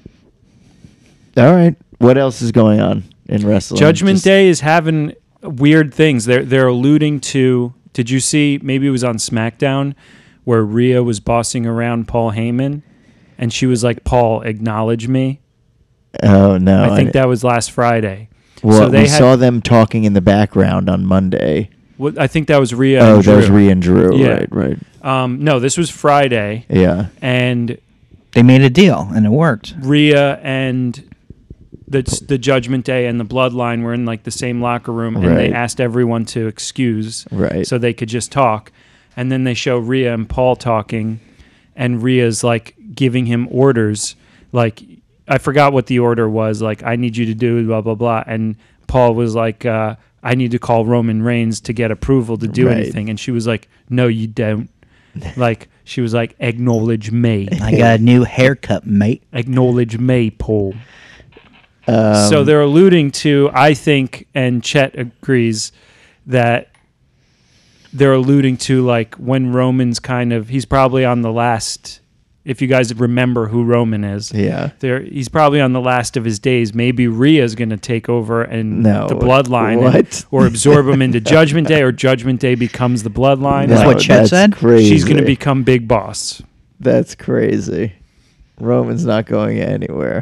All right. What else is going on in wrestling? Judgment Just- Day is having weird things. They're alluding to. Did you see? Maybe it was on SmackDown where Rhea was bossing around Paul Heyman, and she was like, "Paul, acknowledge me." Oh no! I think that was last Friday. Well, so they we had- saw them talking in the background on Monday. I think that was Rhea. Oh, and that was Drew. Rhea and Drew. Yeah. Right. No, this was Friday, Yeah. and They made a deal, and it worked. Rhea and the Judgment Day and the Bloodline were in like the same locker room, and they Right. asked everyone to excuse, Right. so they could just talk. And then they show Rhea and Paul talking, and Rhea's like giving him orders, like I forgot what the order was, like I need you to do blah blah blah, and Paul was like, I need to call Roman Reigns to get approval to do Right. anything, and she was like, no, you don't. Like she was like, acknowledge me. I got a new haircut, mate. Acknowledge me, Paul. So they're alluding to, I think, and Chet agrees, that they're alluding to like when Roman's he's probably on the last, if you guys remember who Roman is. Yeah. He's probably on the last of his days. Maybe Rhea's going to take over and No. the bloodline, What? or absorb him into Judgment Day, or Judgment Day becomes the bloodline. That's No, what Chet said? Crazy. She's going to become big boss. That's crazy. Roman's not going anywhere.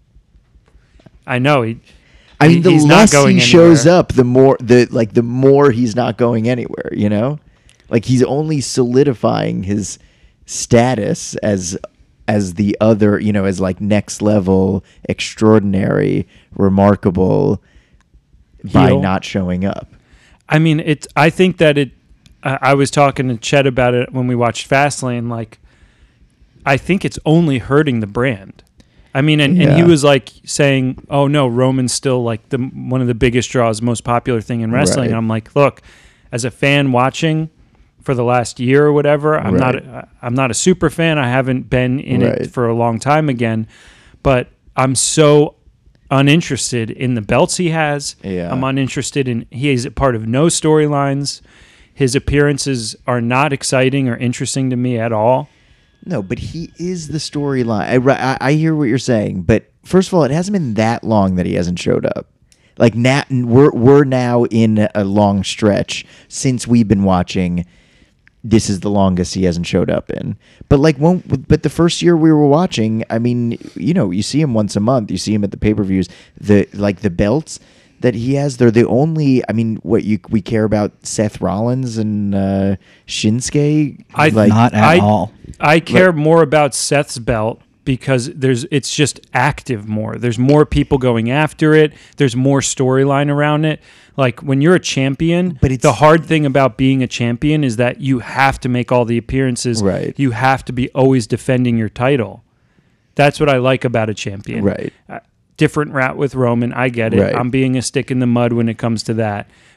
I know. I mean, the he's not less going he shows anywhere. up, the more he's not going anywhere. You know, like he's only solidifying his status as the other. You know, as like next level, extraordinary, remarkable by Heel. not showing up. I mean, I think that it. I was talking to Chet about it when we watched Fastlane. Like, I think it's only hurting the brand. I mean, and he Yeah. was like saying, "Oh no, Roman's still like one of the biggest draws, most popular thing in wrestling." Right. And I'm like, look, as a fan watching for the last year or whatever, I'm not a super fan. I haven't been in Right. it for a long time again, but I'm so uninterested in the belts he has. Yeah. I'm uninterested in he is a part of no storylines. His appearances are not exciting or interesting to me at all. No, but he is the storyline. I hear what you're saying, but first of all, it hasn't been that long that he hasn't showed up. Like now, we're now in a long stretch since we've been watching. This is the longest he hasn't showed up in. But but the first year we were watching, I mean, you know, you see him once a month. You see him at the pay-per-views. The belts that he has, they're the only. I mean, we care about Seth Rollins and Shinsuke. Not at all. I care more about Seth's belt because it's just active more. There's more people going after it. There's more storyline around it. Like when you're a champion, But it's- the hard thing about being a champion is that you have to make all the appearances. Right. You have to be always defending your title. That's what I like about a champion. Right. Different route with Roman. I get it. Right. I'm being a stick in the mud when it comes to that.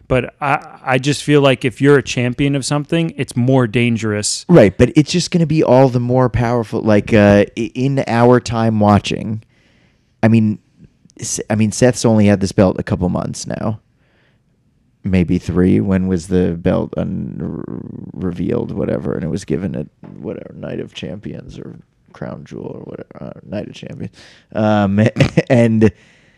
but I just feel like if you're a champion of something, it's more dangerous. Right, but it's just going to be all the more powerful. Like in our time watching, I mean, Seth's only had this belt a couple months now, maybe 3. When was the belt revealed? Whatever, and it was given at whatever Night of Champions or Crown Jewel or whatever, Night of Champions, and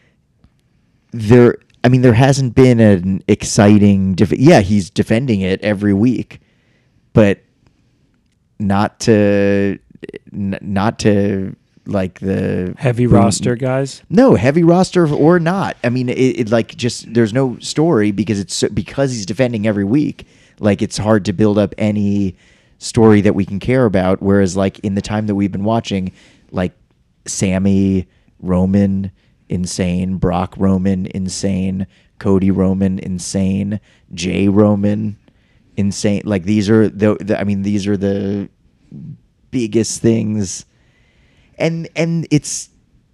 there hasn't been an exciting. He's defending it every week, but not to like the Heavy roster guys. No, heavy roster or not. I mean, it like just there's no story because because he's defending every week. Like it's hard to build up any story that we can care about. Whereas like in the time that we've been watching, like Sammy, Roman, insane, Brock, Roman, insane, Cody, Roman, insane, Jay, Roman, insane. Like these are these are the biggest things. And it's,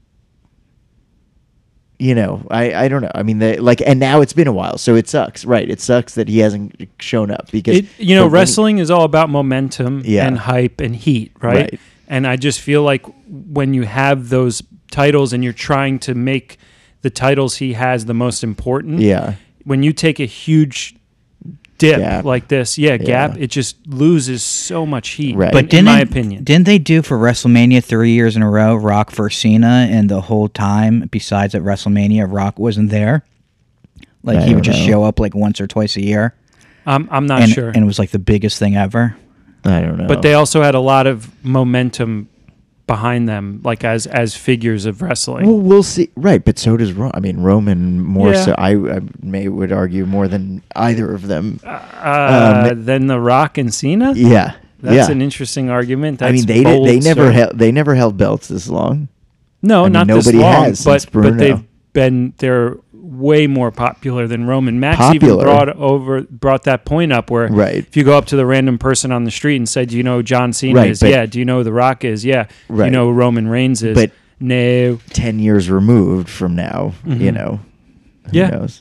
you know, I don't know. I mean, and now it's been a while, so it sucks, right? It sucks that he hasn't shown up because wrestling is all about momentum and hype and heat, right? And I just feel like when you have those titles and you're trying to make the titles he has the most important, when you take a huge dip like this, gap, it just loses so much heat. Right. But in my opinion, didn't they do for WrestleMania 3 years in a row, Rock versus Cena, and the whole time besides at WrestleMania, Rock wasn't there? Like he would just show up like once or twice a year. I'm not sure, and it was like the biggest thing ever. I don't know. But they also had a lot of momentum behind them, like as figures of wrestling. Well, we'll see. Right, but so does Roman. I mean, Roman more so. I would argue more than either of them. Than The Rock and Cena. Yeah, that's an interesting argument. That's they never held belts this long. No, not this long. Nobody has since Bruno. But they're way more popular than Roman. Max even brought that point up where if you go up to the random person on the street and said, do you know who John Cena is? Yeah. Do you know who The Rock is? Yeah. Do you know who Roman Reigns is? But no. 10 years removed from now, you know, who knows?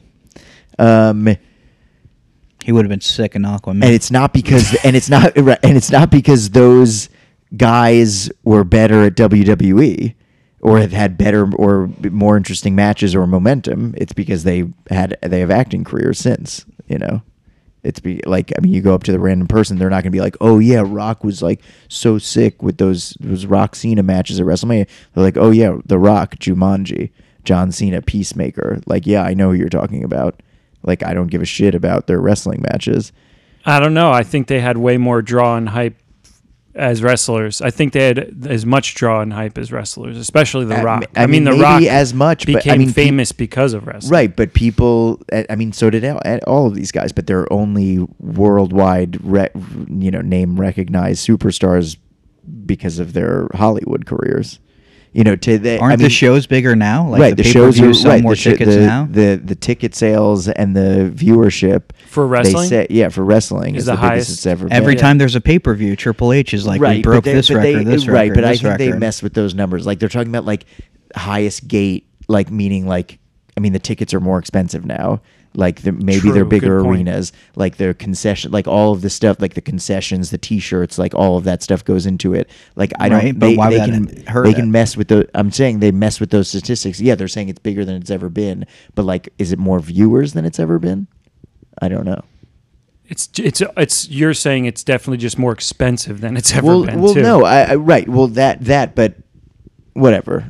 He would have been sick in Aquaman. And it's not because those guys were better at WWE or had better or more interesting matches or momentum. It's because they have acting careers since, you know. You go up to the random person, they're not going to be like, oh yeah, Rock was like so sick with those Rock Cena matches at WrestleMania. They're like, oh yeah, The Rock, Jumanji, John Cena, Peacemaker. Like, yeah, I know who you're talking about. Like, I don't give a shit about their wrestling matches. I don't know. I think they had way more draw and hype as wrestlers. I think they had as much draw and hype as wrestlers, especially The Rock. I mean, The Rock as much, became famous because of wrestling. Right, but people, so did all of these guys, but they're only worldwide, name recognized superstars because of their Hollywood careers. You know, aren't the shows bigger now? Like right, the shows are sell more tickets now. The ticket sales and the viewership for wrestling, for wrestling is the highest biggest it's ever been. Every time there's a pay-per-view, Triple H is like, we broke this record, this record, right? But I this think record. they mess with those numbers. Like they're talking about like highest gate, like meaning like the tickets are more expensive now. Like maybe they're bigger arenas, like their concession, like all of the stuff, like the concessions, the T-shirts, like all of that stuff goes into it. Like I don't, right, but why they can mess with the. I'm saying they mess with those statistics. Yeah, they're saying it's bigger than it's ever been, but like, is it more viewers than it's ever been? I don't know. It's you're saying it's definitely just more expensive than it's ever been. Well, too. no, right. Well, that, but whatever.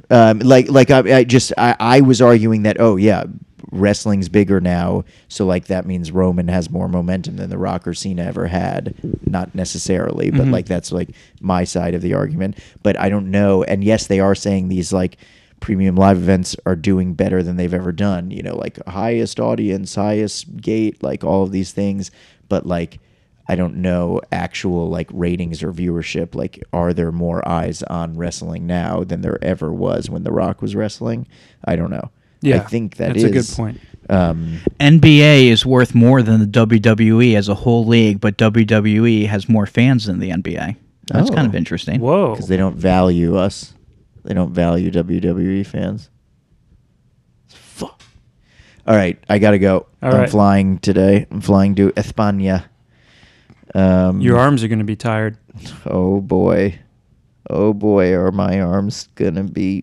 I was arguing that. Oh yeah. Wrestling's bigger now, so like that means Roman has more momentum than The Rock or Cena ever had. Not necessarily, but like that's like my side of the argument. But I don't know. And yes, they are saying these like premium live events are doing better than they've ever done. You know, like highest audience, highest gate, like all of these things. But like I don't know actual like ratings or viewership. Like, are there more eyes on wrestling now than there ever was when The Rock was wrestling? I don't know. Yeah, I think that's a good point. NBA is worth more than the WWE as a whole league, but WWE has more fans than the NBA. That's kind of interesting. Whoa. Because they don't value us. They don't value WWE fans. Fuck. All right, I gotta go. All I'm right. flying today. I'm flying to España. Your arms are going to be tired. Oh boy, are my arms gonna be?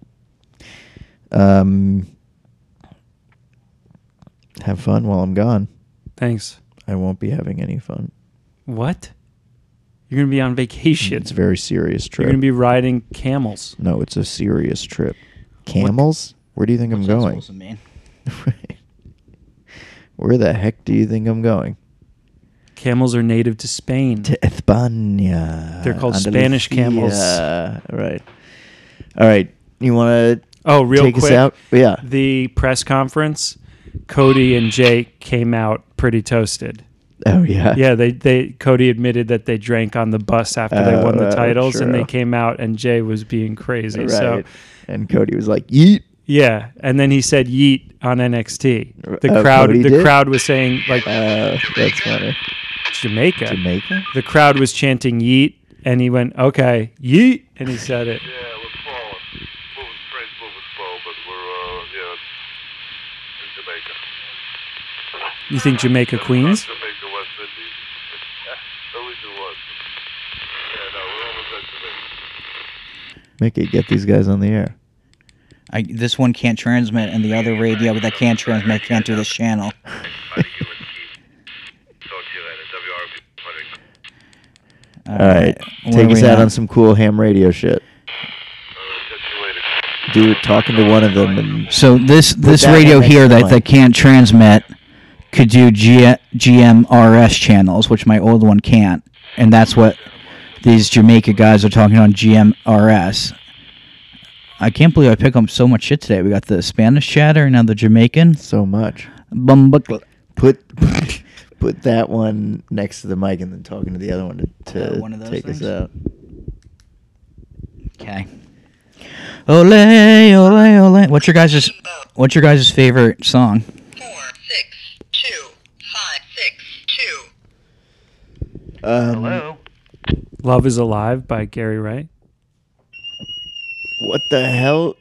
Have fun while I'm gone. Thanks. I won't be having any fun. What? You're going to be on vacation. It's a very serious You're trip. going to be riding camels. No, it's a serious trip. Camels? Where do you think I'm going? Where the heck do you think I'm going? Camels are native to Spain. To España. They're called Spanish camels. Right. All right. You want to Oh, real take quick. us out? Yeah. The press conference, Cody and Jake came out pretty toasted. Oh, yeah. Yeah, they Cody admitted that they drank on the bus after they won the titles, and they true. came out, and Jay was being crazy. Right. So And Cody was like, yeet. yeah, and then he said "yeet" on NXT. The Cody did? crowd was saying like That's funny. Jamaica. Jamaica? The crowd was chanting "yeet," and he went, "Okay, yeet," and he said it. Yeah, we're falling. Train's moving slow, but we're, in Jamaica. You think Jamaica Queens? Jamaica, West Indies. At least it was. Yeah, no, we're almost at Jamaica. Mickey, get these guys on the air. This one can't transmit, and the other radio that can't transmit can't do this channel. Talk to you later. WRB. All right. Where Take are us we out at? on some cool ham radio shit. Catch you later. Do it talking to one of them. And So this that radio one next here to that mine. can't transmit could do GMRS channels, which my old one can't, and that's what these Jamaica guys are talking on GMRS. I can't believe I pick up so much shit today. We got the Spanish chatter and now the Jamaican. so much. Bumbuckle. Put that one next to the mic and then talking to the other one to one of those take us things? out. Okay. Ole, ole, ole. What's your guys' favorite song? 4, 6, 2, 5, 6, 2. Hello. "Love Is Alive" by Gary Wright. What the hell?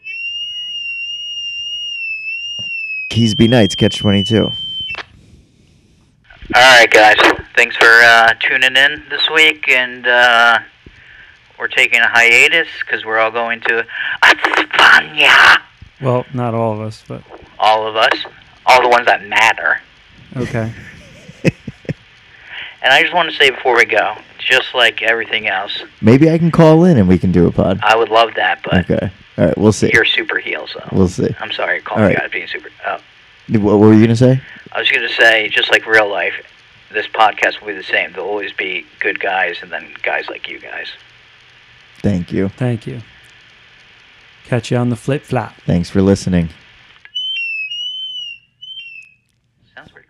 Keysby Nights, Catch 22. All right, guys. Thanks for tuning in this week, and we're taking a hiatus because we're all going to España. Well, not all of us, but All of us, all the ones that matter. okay. And I just want to say before we go, just like everything else, Maybe I can call in and we can do a pod. I would love that, but Okay. All right, we'll see. you're super heel, so We'll see. I'm sorry, calling All right. you guys being super. Oh. What were you going to say? I was going to say, just like real life, this podcast will be the same. There'll always be good guys and then guys like you guys. Thank you. Thank you. Catch you on the flip flop. Thanks for listening. Sounds pretty